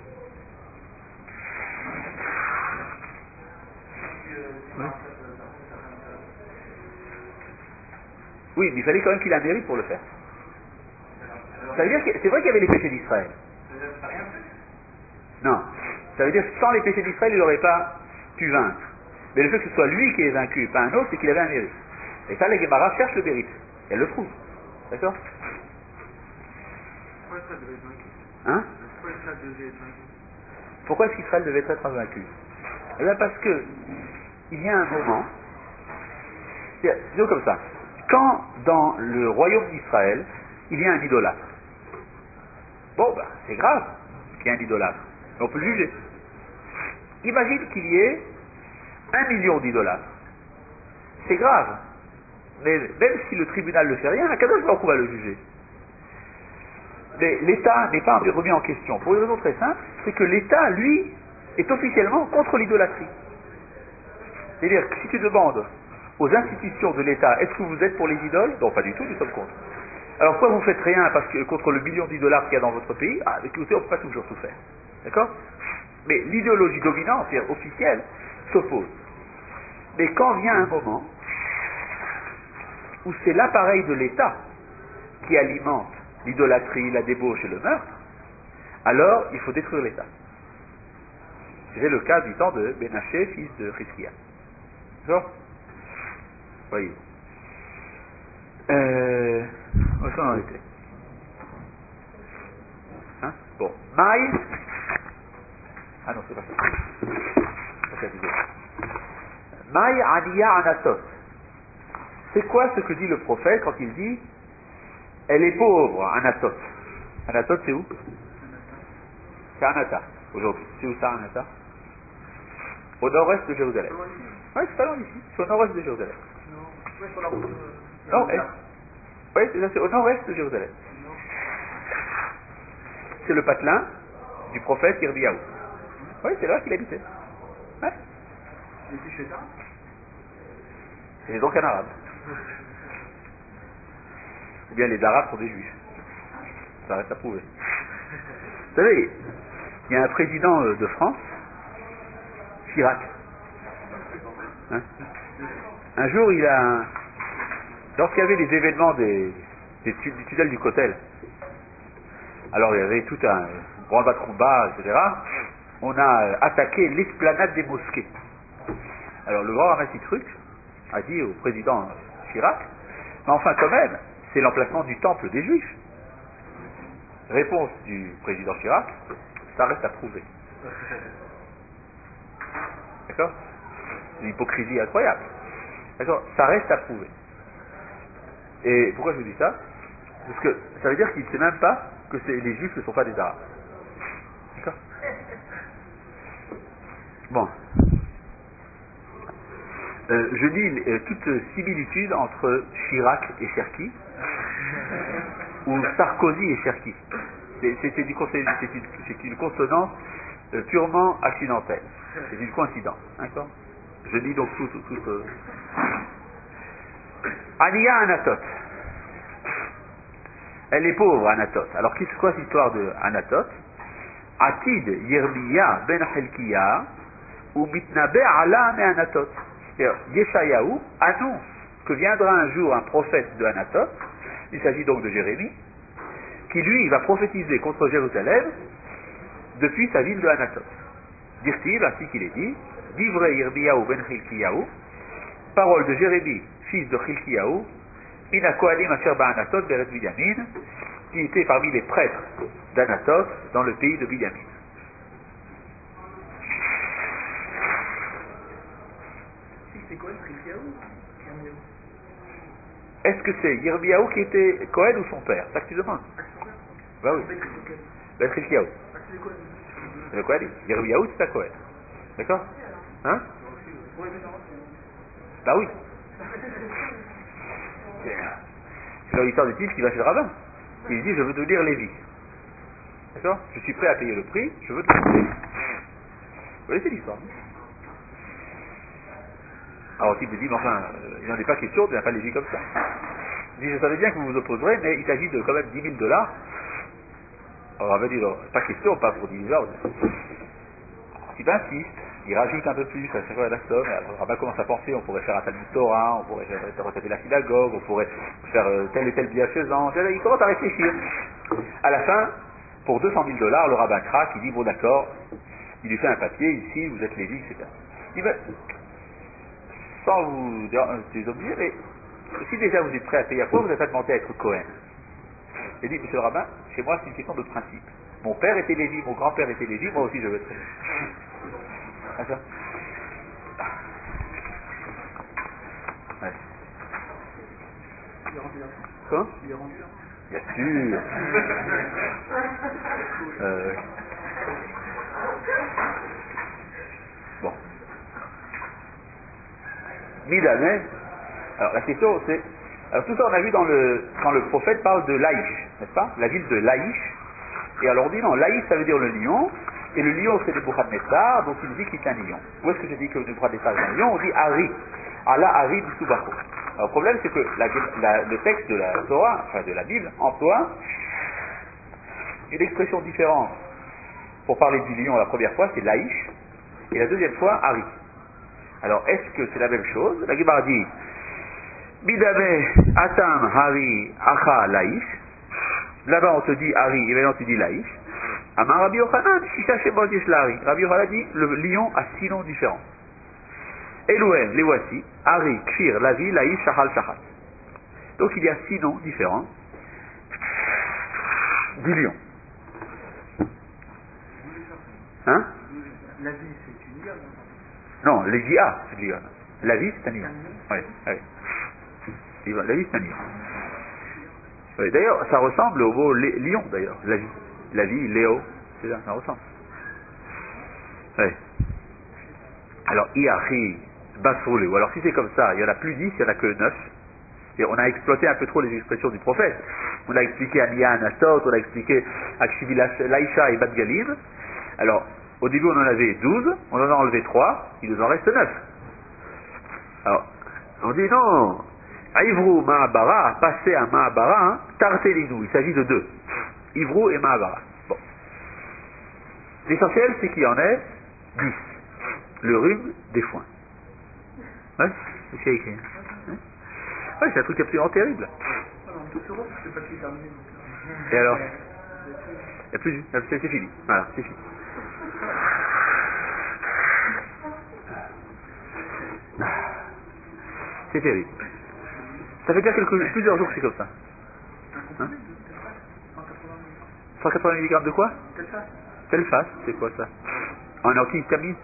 Oui. Oui, mais il fallait quand même qu'il ait un mérite pour le faire. Ça veut dire que c'est vrai qu'il y avait les péchés d'Israël. Non. Ça veut dire que sans les péchés d'Israël, il n'aurait pas pu vaincre. Mais le fait que ce soit lui qui ait vaincu, pas un autre, c'est qu'il avait un mérite. Et ça, les Gemara cherchent le mérite. Et elle le trouve. D'accord? Pourquoi ça devait être vaincu? Hein? Pourquoi ça devait être vaincu? Pourquoi est-ce qu'Israël devait être vaincu? Eh bien parce que il y a un moment, c'est disons comme ça, quand dans le royaume d'Israël, il y a un idolâtre, bon ben c'est grave qu'il y ait un idolâtre, mais on peut le juger. Imagine qu'il y ait un million d'idolâtres, c'est grave, mais même si le tribunal ne fait rien, à quel moment on va le juger? Mais l'État n'est pas remis en question, pour une raison très simple, c'est que l'État, lui, est officiellement contre l'idolâtrie. C'est-à-dire que si tu demandes aux institutions de l'État, est-ce que vous êtes pour les idoles? Non, pas du tout, nous sommes contre. Alors pourquoi vous ne faites rien parce que contre le million d'idolâtres qu'il y a dans votre pays? Ah, écoutez, on ne peut pas toujours tout faire. D'accord? Mais l'idéologie dominante, c'est-à-dire officielle, s'oppose. Mais quand vient un moment où c'est l'appareil de l'État qui alimente l'idolâtrie, la débauche et le meurtre, alors il faut détruire l'État. C'est le cas du temps de Benaché, fils de Chizkia. D'accord? Voyez. Euh... Où est-ce qu'on en était? Hein? Bon. Maï. Ah non, c'est pas ça. C'est ça. Maï Aniya Anatot. C'est quoi ce que dit le prophète quand il dit elle est pauvre, Anatot? Anatot, c'est où? C'est Anata, aujourd'hui. C'est où ça, Anata? Au nord-ouest de Jérusalem. Oui, c'est pas loin d'ici. C'est au nord-ouest de Jérusalem. Non, ouais, sur la route. Euh, Nord-est. Oui, c'est ça, c'est au nord-ouest de Jérusalem. C'est le patelin du prophète Yirmiyahu. Oui, c'est là qu'il habitait. Ouais. Il était chez ça? C'est donc un arabe. Ou bien les arabes sont des juifs. Ça reste à prouver. Vous savez, il y a un président de France, Chirac. Hein? Un jour, il a... Lorsqu'il y avait les événements des, des, du tunnel du Kotel, alors il y avait tout un grand batrouba, et cetera. On a attaqué l'esplanade des mosquées. Alors le grand Ramassi Truc a dit au président Chirac, mais enfin quand même, c'est l'emplacement du temple des Juifs. Réponse du président Chirac, ça reste à prouver. D'accord? C'est une hypocrisie incroyable. D'accord? Ça reste à prouver. Et pourquoi je vous dis ça? Parce que ça veut dire qu'il ne sait même pas que les Juifs ne sont pas des Arabes. D'accord? Bon. Euh, je dis euh, toute similitude entre Chirac et Cherki, ou Sarkozy et Cherki. C'est, c'est, c'est, du, c'est, une, c'est une consonance euh, purement accidentelle. C'est une coïncidence. D'accord? Je dis donc tout. tout, tout euh... Aniya Anatot. Elle est pauvre, Anatot. Alors, qu'est-ce que c'est l'histoire de Anatot? Atid Yirmiya ben Hilkiya ou Mitnabe ala me Anatot. C'est-à-dire, Yeshayahu annonce que viendra un jour un prophète de Anatot, il s'agit donc de Jérémie, qui lui va prophétiser contre Jérusalem depuis sa ville de Anatot. Dire-t-il, ainsi qu'il est dit, Divrei Yirmiyahu ben Hilkiyahu, parole de Jérémie, fils de Hilkiyahu, Mina Kohanim Asher Ba'anatot Beret Binyamin, qui était parmi les prêtres d'Anatot dans le pays de Binyamin. C'est Cohen, Hilkiyahu? Est-ce que c'est Yirmiyahu qui était Cohen ou son père? C'est ça que tu demandes? Bah oui. Ben Hilkiyahu. C'est le Kohanim. Yirmiyahu, c'est un Cohen. D'accord? Hein? Bah oui. C'est l'auditeur du type qui va chez le rabbin. Il dit, je veux devenir Lévi. D'accord? Je suis prêt à payer le prix, je veux devenir Lévi. Vous voyez, c'est l'histoire. Alors le type dit, mais enfin, euh, il n'en est pas question, il n'y a pas Lévi comme ça. Il dit, je savais bien que vous vous opposerez, mais il s'agit de quand même dix mille dollars. Alors on va dire, pas question, pas pour dix mille dollars. Alors, il insiste, il rajoute un peu plus à chaque fois la somme, alors le rabbin commence à penser, on pourrait faire un Talmud Torah, on pourrait faire retaper la synagogue, on pourrait faire euh, tel et tel bienfaisant. Il commence à réfléchir. À la fin, pour deux cent mille dollars, le rabbin craque, il dit, bon d'accord, il lui fait un papier, ici, vous êtes Lévi, et cetera. Il dit, sans vous désobéir, mais si déjà vous êtes prêt à payer à quoi, vous n'avez pas demandé à être Cohen. Il dit, monsieur le rabbin, chez moi c'est une question de principe. Mon père était Lévi, mon grand-père était Lévi, moi aussi je veux être Lévi. D'accord? Ouais. Il est rendu là. Quoi? Il est rendu là. Bien sûr. euh, bon. Mille années. Alors la question c'est... Alors tout ça on a vu dans le... quand le prophète parle de Laïch, n'est-ce pas? La ville de Laïch. Et alors on dit non, Laïch ça veut dire le lion, et le lion c'est Nebuchadnezzar, donc il dit qu'il est un lion. Où est-ce que j'ai dit que Nebuchadnezzar est un lion? On dit Ari. Allah Ari B'Subacho. Alors le problème c'est que la, la, le texte de la Torah, enfin de la Bible, emploie une expression différente. Pour parler du lion la première fois c'est Laïch, et la deuxième fois Ari. Alors est-ce que c'est la même chose? La Gemara dit Bidame Atam Hari Acha Laïch. Là-bas on te dit Hari et maintenant tu dis Laïch. Amar Rabbi Yochanan Shisha Shemot Yesh Lahari. Rabbi Yochanan dit le lion a six noms différents. Elohim, les voici. Hari, Kfir, Lavi, Laïch, Shachal, Shachal. Donc il y a six noms différents du lion. Hein? La vie, c'est une lionne. Non, le J A, c'est le lion. La vie, c'est un lion. Oui, oui. La vie, c'est un lion. Oui, d'ailleurs, ça ressemble au mot lion, d'ailleurs, la vie. La vie, Léo, c'est ça, ça ressemble. Oui. Alors, Iachi, Basroulé, ou alors si c'est comme ça, il n'y en a plus dix, il n'y en a que neuf. Et on a exploité un peu trop les expressions du prophète. On a expliqué Aniya Anatot, on a expliqué Akshivi Laïcha et Bat Galim. Alors, au début on en avait douze, on en a enlevé trois, il nous en reste neuf. Alors, on dit non, Ivrou Mahabara, passer à Mahabara, hein, Tartelinou, il s'agit de deux. Ivrou et Mahabara. Bon. L'essentiel, c'est qu'il y en ait dix. Le rhume des foins. Ouais, c'est ce qu'il y a écrit. Ouais, ouais, c'est un truc absolument terrible. Et alors? Il n'y a plus, c'est, c'est fini. Voilà, c'est fini. C'est terrible. Ça fait déjà quelques, plusieurs jours que c'est comme ça. Hein? cent quatre-vingts milligrammes de quoi? Telfas, c'est quoi ça? En antihistamine?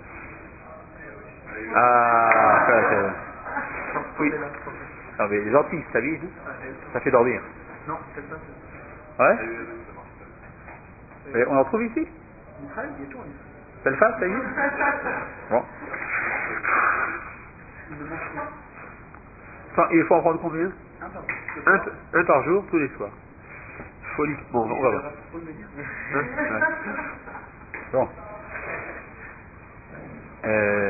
Ah, ça, ça. Oui. Non mais les antihistamines, ça fait dormir. Non, ouais? Et on en trouve ici? Telfas, ça y est? Bon. Enfin, il faut en prendre combien? Un, un par jour, tous les soirs. Folie. Bon, on va voir. Hein? Ouais. Bon. Euh...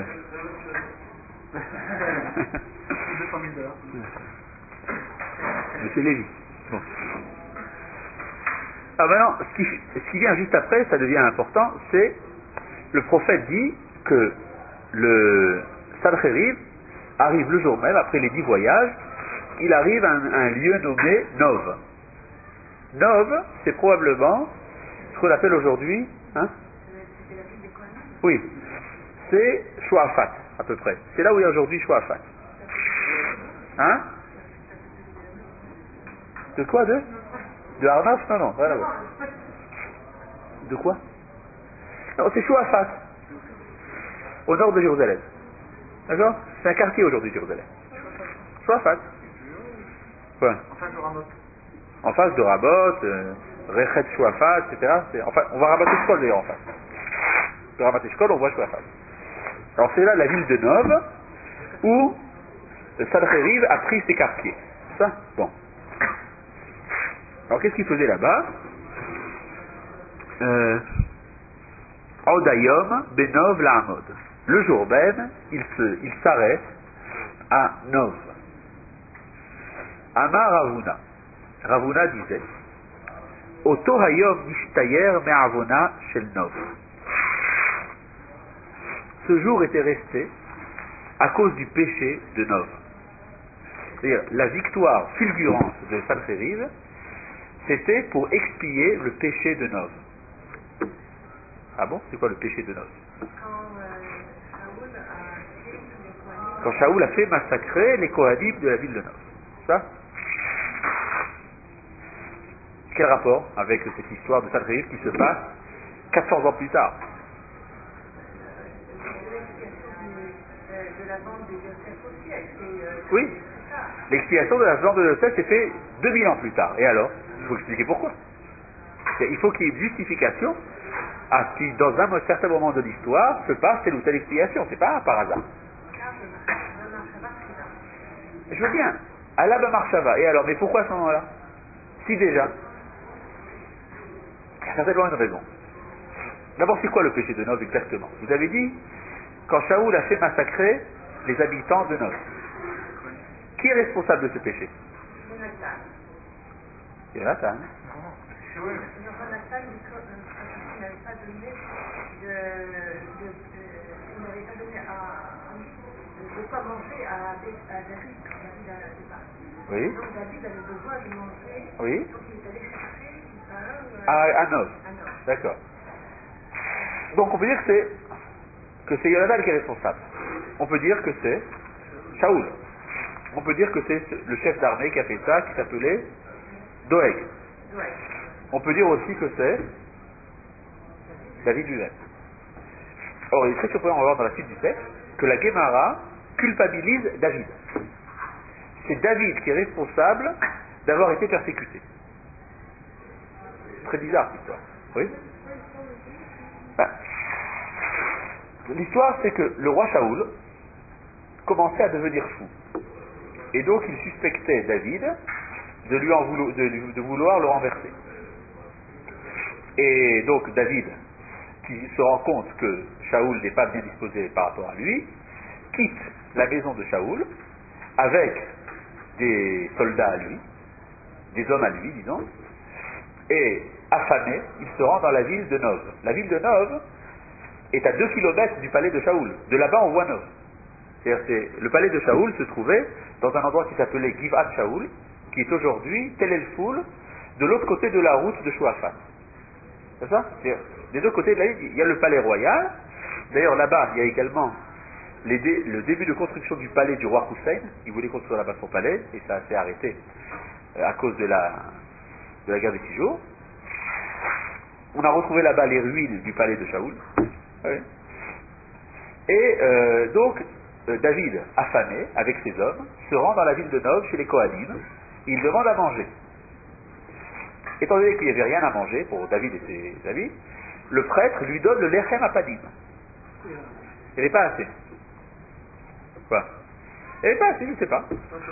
Monsieur Lévy. Bon. Alors maintenant, ce qui, ce qui vient juste après, ça devient important, c'est le prophète dit que le Sancheriv arrive le jour même, après les dix voyages, il arrive à un, un lieu nommé Nov. Nov, c'est probablement ce qu'on appelle aujourd'hui, hein? Oui, c'est Shuafat, à peu près. C'est là où il y a aujourd'hui Shuafat. Hein? De quoi, de? De Arnaf? Non, non, rien à voir. De quoi? Non, c'est Shuafat, au nord de Jérusalem. D'accord? C'est un quartier aujourd'hui, Jérusalem. Shuafat. Ouais. En face de Ramoth. En face de Rabbot, euh, Rechet Shuafat, et cetera. C'est, enfin, on va rabattre Shkol d'ailleurs en face. De rabattre Shkol, on voit Shuafat. Alors c'est là la ville de Nov, où Sancheriv a pris ses quartiers. C'est ça? Bon. Alors qu'est-ce qu'il faisait là-bas? euh, Odayom Benov La'amod. Le jour même, il, se, il s'arrête à Nov. Amar Ravuna. Ravuna disait Oto Hayom Nishtayer Me'avona Shel Nov. Ce jour était resté à cause du péché de Nov. C'est-à-dire, la victoire fulgurante de Sancheriv, c'était pour expier le péché de Nov. Ah bon? C'est quoi le péché de Nov? Quand Shaoul a fait massacrer les Kohanim de la ville de Nov. Ça? Quel rapport avec cette histoire de Sancheriv qui se passe quatre cents ans plus tard? Oui, l'expiation de la vente de Yosef s'est fait deux mille ans plus tard. Et alors? Il faut expliquer pourquoi. Il faut qu'il y ait une justification à ce qui, dans un certain moment de l'histoire, se passe telle ou telle expiation. C'est pas par hasard. Je veux bien. Allah B'Marshava. Et alors? Mais pourquoi à ce moment-là? Si déjà. Il y a certainement une raison. D'abord, c'est quoi le péché de Nov exactement? Vous avez dit, quand Shaoul a fait massacrer les habitants de Nov. Qui est responsable de ce péché? C'est Jonathan. C'est vrai. Jonathan, il n'avait pas donné de, de, de, il n'avait pas donné à, de quoi manger à, à David quand David est parti. Oui. Donc David avait besoin de manger. Oui. Donc il est allé chercher un, À, à Nov. à Nov. D'accord. Donc on peut dire que c'est que c'est Jonathan qui est responsable. On peut dire que c'est Shaoul. On peut dire que c'est le chef d'armée qui a fait ça, qui s'appelait Doeg. Ouais. On peut dire aussi que c'est David lui-même. Or, il est très surprenant, on va voir dans la suite du texte, que la Gemara culpabilise David. C'est David qui est responsable d'avoir été persécuté. Très bizarre cette histoire. Oui. Ben, l'histoire, c'est que le roi Shaoul commençait à devenir fou. Et donc il suspectait David de, lui en vouloir, de, de vouloir le renverser. Et donc David, qui se rend compte que Shaoul n'est pas bien disposé par rapport à lui, quitte la maison de Shaoul avec des soldats à lui, des hommes à lui, disons, et affamé, il se rend dans la ville de Nov. La ville de Nov est à deux kilomètres du palais de Shaoul. De là-bas, on voit Nov. C'est-à-dire, c'est, le palais de Shaoul se trouvait dans un endroit qui s'appelait Givat Shaoul, qui est aujourd'hui Tel El-Foul, de l'autre côté de la route de Shuafat. C'est ça? C'est-à-dire, des deux côtés de la ville, il y a le palais royal. D'ailleurs, là-bas, il y a également les dé, le début de construction du palais du roi Hussein. Il voulait construire là-bas son palais, et ça s'est arrêté à cause de la, de la guerre des Six Jours. On a retrouvé là-bas les ruines du palais de Shaoul. Oui. Et euh, donc, euh, David, affamé, avec ses hommes, se rend dans la ville de Nov, chez les Kohanim, et il demande à manger. Étant donné qu'il n'y avait rien à manger pour David et ses amis, le prêtre lui donne le lechem apadim. Il n'est pas assez. Quoi? Il n'est pas assez, je ne sais pas.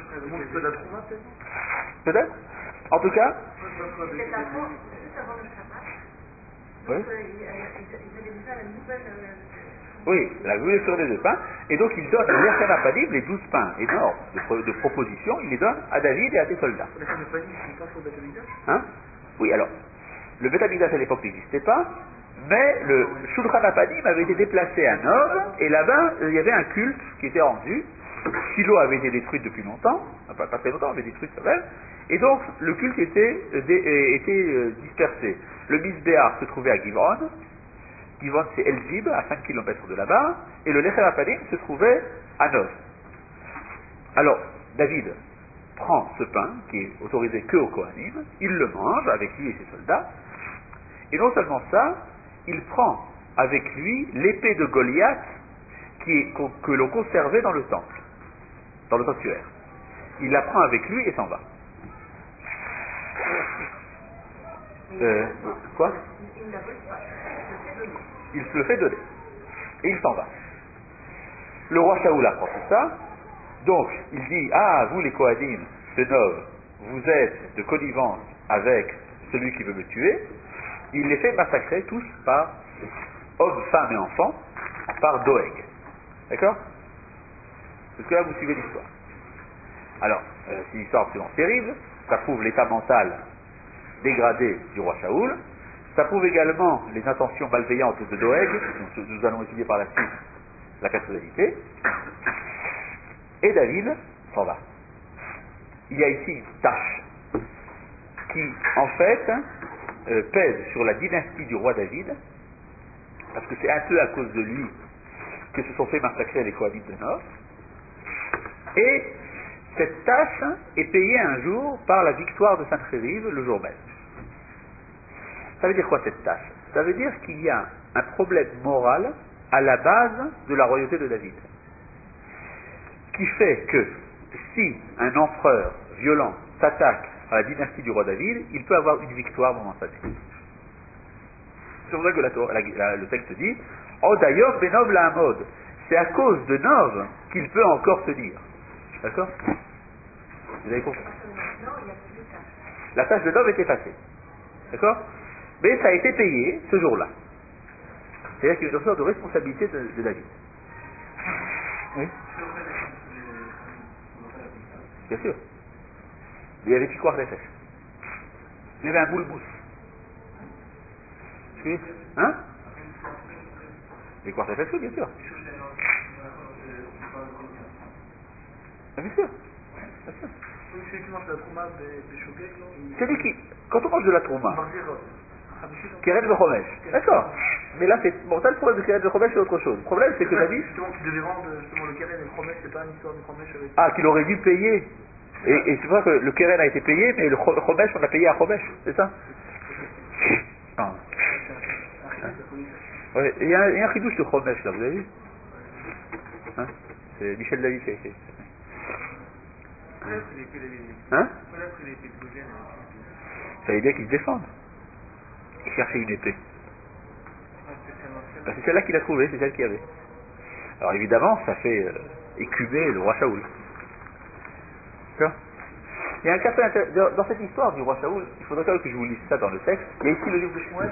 Peut-être. En tout cas. C'était avant, juste avant le Shabbat. Oui. Donc, euh, ils avaient déjà la nouvelle. Euh, Oui, la nouvelle sur les deux pains. Et donc il donne le lechem apadim, les douze pains énormes de, pro- de propositions, il les donne à David et à ses soldats. La chaîne de panique, c'est pas sur le David. Hein? Oui, alors. le Beth Amikdash à l'époque n'existait pas, mais le Shulchan Apanim avait été déplacé à Nov, et là-bas, il y avait un culte qui était rendu. Shiloh avait été détruite depuis longtemps, pas, pas très longtemps, mais détruite quand même, et donc le culte était, euh, dé, euh, était euh, dispersé. Le Misbéar se trouvait à Givron, Givron c'est El Zib, à cinq kilomètres de là-bas, et le Lechem Apanim se trouvait à Nov. Alors, David prend ce pain, qui est autorisé que au Kohanim, il le mange avec lui et ses soldats, et non seulement ça, il prend avec lui l'épée de Goliath qui est, que l'on conservait dans le temple, dans le sanctuaire. Il la prend avec lui et s'en va. Euh, quoi? Il se le fait donner. Et il s'en va. Le roi Shaoul apprend tout ça. Donc, il dit, ah, vous les Kohanim de Nov, vous êtes de connivence avec celui qui veut me tuer. Il les fait massacrer tous par hommes, femmes et enfants, par Doeg. D'accord? Parce que là, vous suivez l'histoire. Alors, euh, c'est une histoire absolument terrible. Ça prouve l'état mental dégradé du roi Shaoul. Ça prouve également les intentions malveillantes de Doeg, dont nous allons étudier par la suite la personnalité. Et David s'en va. Il y a ici une tâche qui, en fait, euh, pèse sur la dynastie du roi David, parce que c'est un peu à cause de lui que se sont fait massacrer les Kohanim de Nov. Et cette tâche est payée un jour par la victoire de Sancheriv le jour même. Ça veut dire quoi cette tâche? Ça veut dire qu'il y a un problème moral à la base de la royauté de David, qui fait que si un empereur violent s'attaque à la dynastie du roi David, il peut avoir une victoire momentanée. C'est pour ça que la, la, la, le texte dit « Oh d'ailleurs, Benov la Hamod » c'est à cause de Nov qu'il peut encore tenir. D'accord? Vous avez compris? La tâche de Nov est effacée. D'accord? Mais ça a été payé ce jour-là. C'est-à-dire qu'il y a une sorte de responsabilité de, de David. Oui? Bien sûr. Il y avait Picouar Nefesh. Il y avait un boule-mousse. Oui? Hein? Les Picouar Nefesh, oui, bien sûr. Bien sûr. Bien sûr. Celui qui mange de la trouma des Shogeg, c'est lui qui, quand on mange de la trouma, Keren le Chomesh, d'accord. Mais là, c'est, bon, ça le problème de Keren le Chomesh, c'est autre chose. Le problème, c'est que David. Justement, qui devait vendre justement le Keren et le Chomesh, c'est pas une histoire de Chomesh avec. Ah, qu'il aurait dû payer. Et, et c'est vrai que le Keren a été payé, mais le Chomesh, on a payé à Chomesh, c'est ça? Ah. Ouais, il y a un, il y a un chidouche de Chomesh, là, vous avez vu? Hein? C'est Michel David qui a écrit. Hein? Ça veut dire qu'il se défende. Il cherchait une épée. Ben, c'est celle-là qu'il a trouvée, c'est celle qu'il y avait. Alors évidemment, ça fait euh, écumer le roi Shaoul. D'accord? Il y a un cas intéressant. Dans cette histoire du roi Shaoul, il faudrait quand même que je vous lise ça dans le texte. Il y a ici le livre de Shmuel.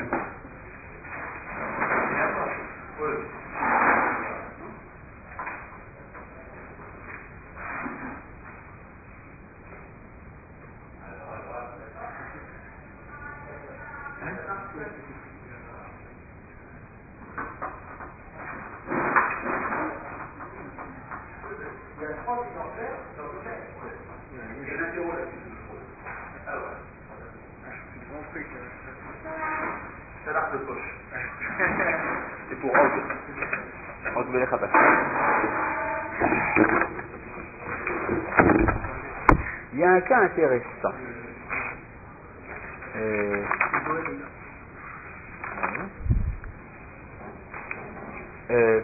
C'est l'arc de poche. C'est pour Og. Og Melech HaBashan. Il y a un cas intéressant. Euh... Euh...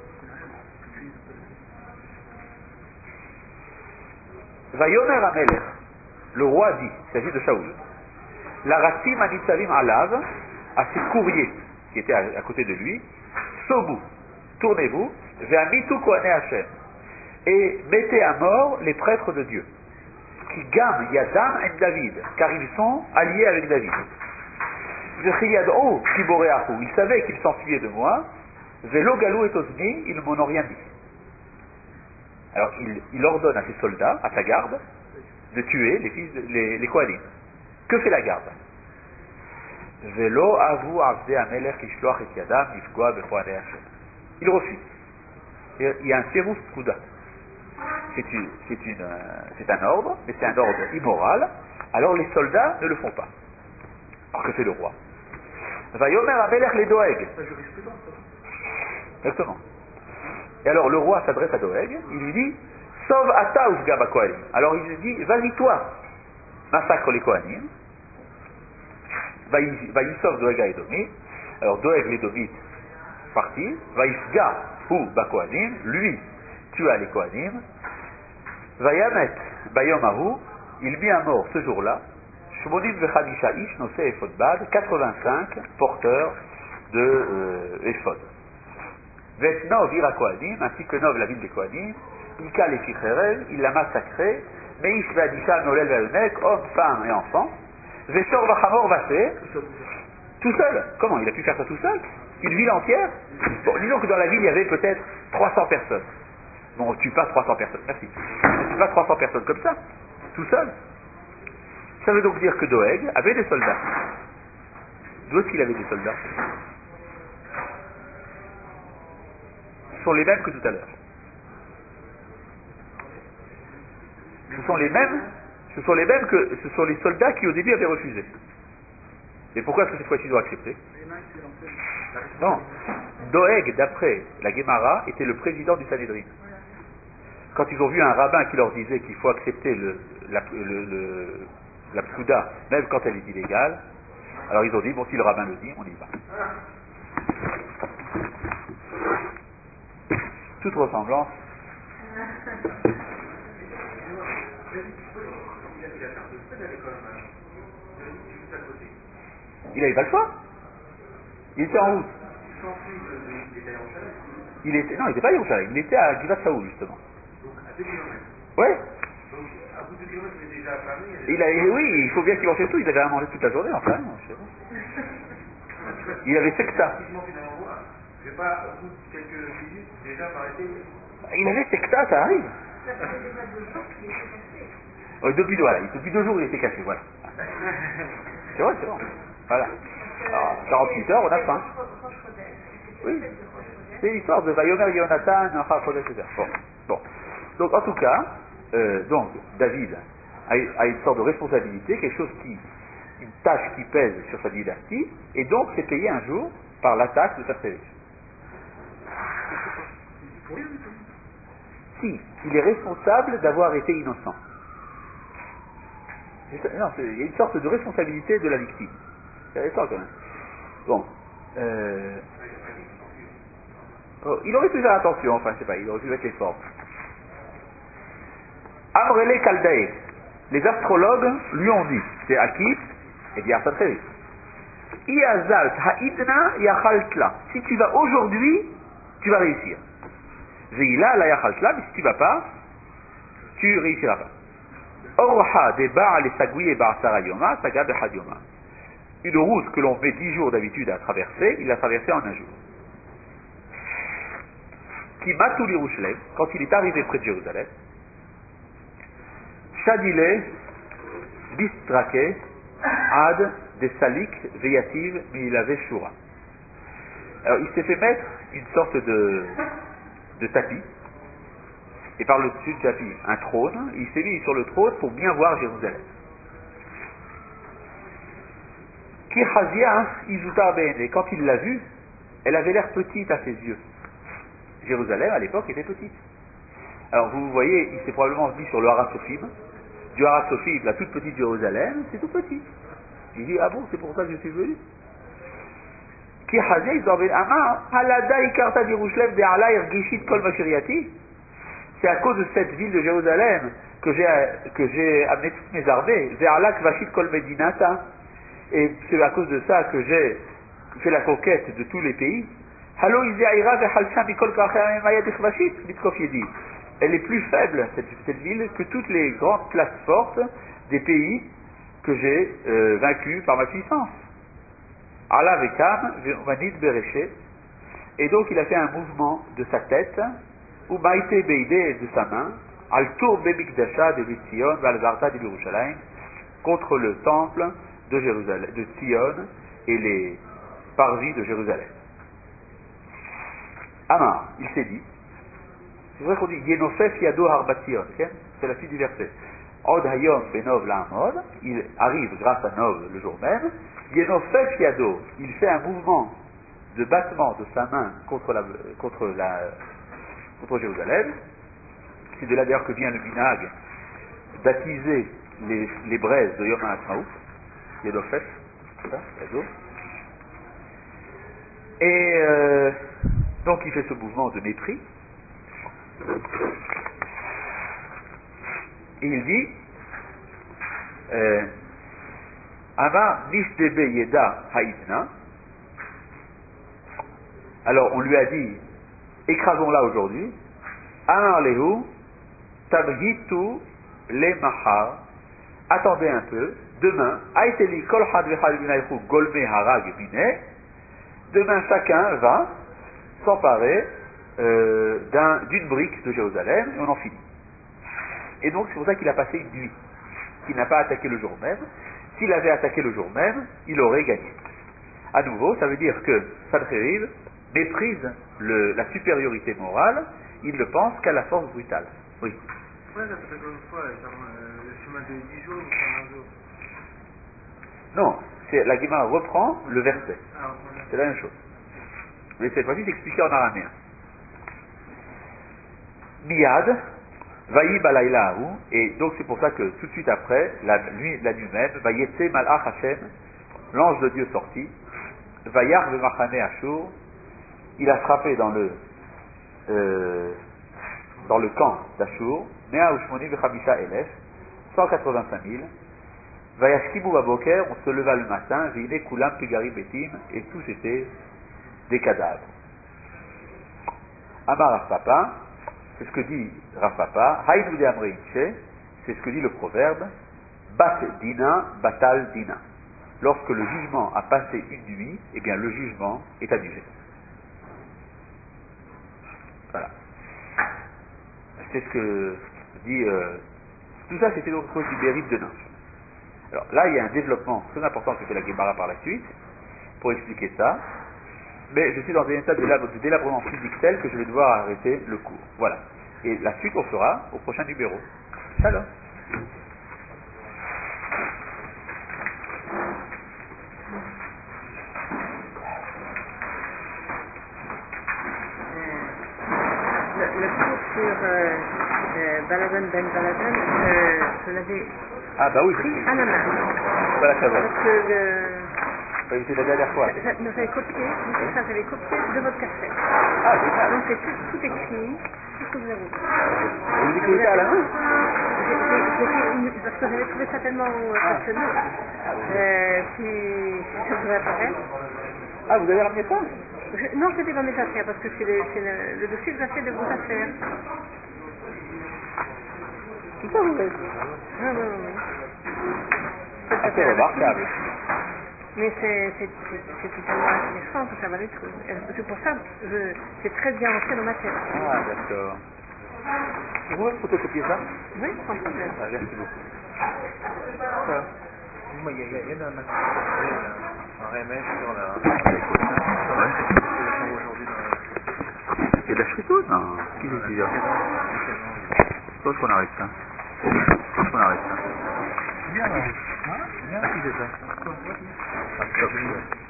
Vayomer HaMelech, le roi dit, il s'agit de Shaoul, la Ratim Anitzavim Alav, à ses courriers qui étaient à, à côté de lui, Sobu, tournez-vous, Ve'amitu Kohané Hashem, et mettez à mort les prêtres de Dieu, qui gam Yadam en David, car ils sont alliés avec David. Vechiyadou Kiboreahu, ils savaient qu'ils s'enfuyaient de moi, Velo Galou et Ozni, ils m'en ont rien dit. Alors il, il ordonne à ses soldats, à sa garde, de tuer les fils de, les, les Kohanim. Que fait la garde? Velo avu avde amelech ishloach et yadam ifgoa bechoane Hashem. Il refuse. Il y a un sirus kuda. C'est, une, c'est, une, c'est un ordre, mais c'est un ordre immoral. Alors les soldats ne le font pas. Alors que fait le roi? Vayomer amelech le doeg. Exactement. Et alors le roi s'adresse à Doeg, il lui dit sauve ata ufga bakohanim. Alors il lui dit vas-y toi, massacre les Kohanim. Va y sauve Doeg à Edomit. Alors Doeg l'Edomite partit, va ifga ou bakohanim, lui tua les Kohanim. Va yamet bayom ahu, il mit à mort ce jour-là shmonim vechamisha ish nosé ephod bad, quatre-vingt-cinq porteurs de euh, ephod. Vetnov ira Kohanim, ainsi que Nov, la ville des Kohanim, Ika les Ficherev, il l'a massacré, Meish Vadisha Nolel Vayonek, hommes, femmes et enfants, Veshor Vachamor Vassé, tout seul. Comment? Il a pu faire ça tout seul? Une ville entière? Bon, disons que dans la ville, il y avait peut-être trois cents personnes. Bon, on ne tue pas trois cents personnes, merci. On ne tue pas trois cents personnes comme ça, tout seul. Ça veut donc dire que Doeg avait des soldats. D'où est-ce qu'il avait des soldats? Ce sont les mêmes que tout à l'heure. Ce sont les mêmes, ce sont les mêmes que ce sont les soldats qui au début avaient refusé. Et pourquoi est-ce que cette fois-ci ils ont accepté? Non. Doeg, d'après la Gemara, était le président du Sanhédrin. Quand ils ont vu un rabbin qui leur disait qu'il faut accepter le, la, le, le, la psouda, même quand elle est illégale, alors ils ont dit, bon, si le rabbin le dit, on y va. Toute ressemblance. Il n'avait pas le choix. Il était en route. Il était, non, il n'était pas à Yerushalayim, il était à Givat Shaul, justement. Ouais. Il a, oui, il faut bien qu'il mange tout, il avait à manger toute la journée, enfin. Il avait secta. Il avait secta, ça arrive. Oh, depuis, voilà, depuis deux jours, il était caché, voilà. C'est vrai, c'est vrai. Voilà. Alors, quarante-huit heures, on a faim. Oui. C'est l'histoire de Vayomer Yonatan, et cetera. Bon. Bon. Donc, en tout cas, euh, donc, David a, a une sorte de responsabilité, quelque chose qui, une tâche qui pèse sur sa dynastie, et donc c'est payé un jour par l'attaque de sa prévue. Si, il est responsable d'avoir été innocent. Non, il y a une sorte de responsabilité de la victime. C'est intéressant quand même. Bon. Euh, oh, il aurait pu faire attention, enfin je sais pas, il aurait pu mettre les formes. Amrele Kaldae, les astrologues lui ont dit, c'est Akif et Diartatrevi. Iazalt ha'idna yachaltla. Si tu vas aujourd'hui, tu vas réussir. Veila la yachaltla, mais si tu vas pas, tu réussiras pas. Orha de Baal et Sagui et Ba'asara Yoma, Saga Behad Yoma. Une route que l'on met dix jours d'habitude à traverser, il l'a traversée en un jour. Qui matou l'Yerushalem, quand il est arrivé près de Jérusalem, Shadile, Bistrake, Ad, de Salik, Veyativ, Miilave Shura. Alors il s'est fait mettre une sorte de, de tapis, et par le dessus du tapis, un trône, il s'est mis sur le trône pour bien voir Jérusalem. Kihazia, Izuta Ben, et quand il l'a vue, elle avait l'air petite à ses yeux. Jérusalem, à l'époque, était petite. Alors vous voyez, il s'est probablement mis sur le Har HaTzofim. Du Har HaTzofim, la toute petite Jérusalem, c'est tout petit. Il dit, ah bon, c'est pour ça que je suis venu. Kihazia, Izuta Ben, Amar, Halada Ikarta d'Yerushalem, Be'ala Irgishit Kol Mashiriati. C'est à cause de cette ville de Jérusalem que j'ai, que j'ai amené toutes mes armées. Ve'ala Kvashit Kol Medinata. Et c'est à cause de ça que j'ai fait la conquête de tous les pays. Elle est plus faible, cette, cette ville, que toutes les grandes places fortes des pays que j'ai euh, vaincus par ma puissance. Allah vekam vanid bereché. Et donc il a fait un mouvement de sa tête, ou maïte beide de sa main, al tour bemikdasha de Tzion, val zarta de Yerushalayim, contre le temple de Jérusalem, de Tzion et les parvis de Jérusalem. Amar, il s'est dit, c'est vrai qu'on dit Yenofef Yado Harbation, okay? C'est la suite du verset. Od Hayom Benov La'amod, il arrive grâce à Nov le jour même. Yenofef Yado, il fait un mouvement de battement de sa main contre la, contre la, contre Jérusalem. C'est de là d'ailleurs que vient le minag d'attiser les, les braises de Yom HaAtzmaut, Yenofef, Yado. Et euh, donc il fait ce mouvement de mépris. Et il dit Ama nishdebe yeda haïtna. Alors on lui a dit écrasons-la aujourd'hui. Amar lehu tabhitu le mahar. Attendez un peu. Demain, aïteli kol had vechad binaychu golme harag bine. Demain chacun va s'emparer euh, d'un, d'une brique de Jérusalem et on en finit. Et donc c'est pour ça qu'il a passé une nuit, qu'il n'a pas attaqué le jour même. S'il avait attaqué le jour même, il aurait gagné. À nouveau, ça veut dire que Sancheriv méprise le, la supériorité morale, il ne pense qu'à la force brutale. Oui. Pourquoi ça fait comme une fois, genre, euh, le chemin de dix jours ou quinze jours? Non, c'est, la Guémara reprend le verset. Ah, voilà. C'est la même chose. Mais cette fois-ci, c'est expliqué en araméen. Miyad, Vaïb alaylahu, et donc c'est pour ça que tout de suite après, la nuit, la nuit même, Vayetse malach Hashem, l'ange de Dieu sorti, Vayar vemachane Ashur, il a frappé dans le euh, dans le camp d'Ashur, Mea ushmoni vechamisha elef, cent quatre-vingt-cinq mille, Vayashkimu baboker, on se leva le matin, Vine kulam pigari betim, et tous étaient des cadavres. Amar Rav Papa, c'est ce que dit Rav Papa, Haïdou de Amreinche, c'est ce que dit le proverbe, Bat Dina, Batal Dina. Lorsque le jugement a passé une nuit, eh bien le jugement est annulé. Voilà. C'est ce que dit. Euh, tout ça, c'était donc à cause du mérite de Nash. Alors là, il y a un développement très important que fait la Guémara par la suite, pour expliquer ça. Mais je suis dans un état de, lab- de délabrement physique tel que je vais devoir arrêter le cours. Voilà. Et la suite, on fera au prochain numéro. Shalom. Le, le cours sur euh, euh, Baladan Ben Baladan, euh, je l'avais Ah bah oui, pris c'est à la main. pas la savoir. Parce que le... C'est la dernière fois. j'a- j'a- J'avais copié, c'est ça, j'avais copié de votre cassette. Ah, génial. Donc c'est tout, tout écrit, tout ce que vous avez dit. Vous écrivez ça à la main? J'ai j'ai- j'ai fait une... Parce que j'avais trouvé ça tellement euh, passionnant. Euh, puis ça devrait apparaître. Ah, vous avez ramené ça? Je- non, c'était dans mes affaires, parce que c'est le, c'est le, le dossier que j'ai fait de vos affaires. Tout ça, vous avez? Ah oui, oui, oui. Ah, c'est remarquable. Mais c'est c'est- c'est- c'est totalement intéressant, tout ça va les trucs. Euh, C'est pour ça que je- c'est très bien rentré dans ma tête. Ah, d'accord. Vous pouvez me photocopier ça? Oui, sans problème. Ah, merci beaucoup. Ça. Moi, il y, a- il y a- il y a dans ma un remède sur la. Ouais. Aujourd'hui dans la. Il y a de la friteuse? Non. Qui c'est qui dit ça? Je pense qu'on arrête ça. Je pense qu'on arrête ça. Bien, là. Hein? Bien. Ah, qui c'est ça? Ah, stop.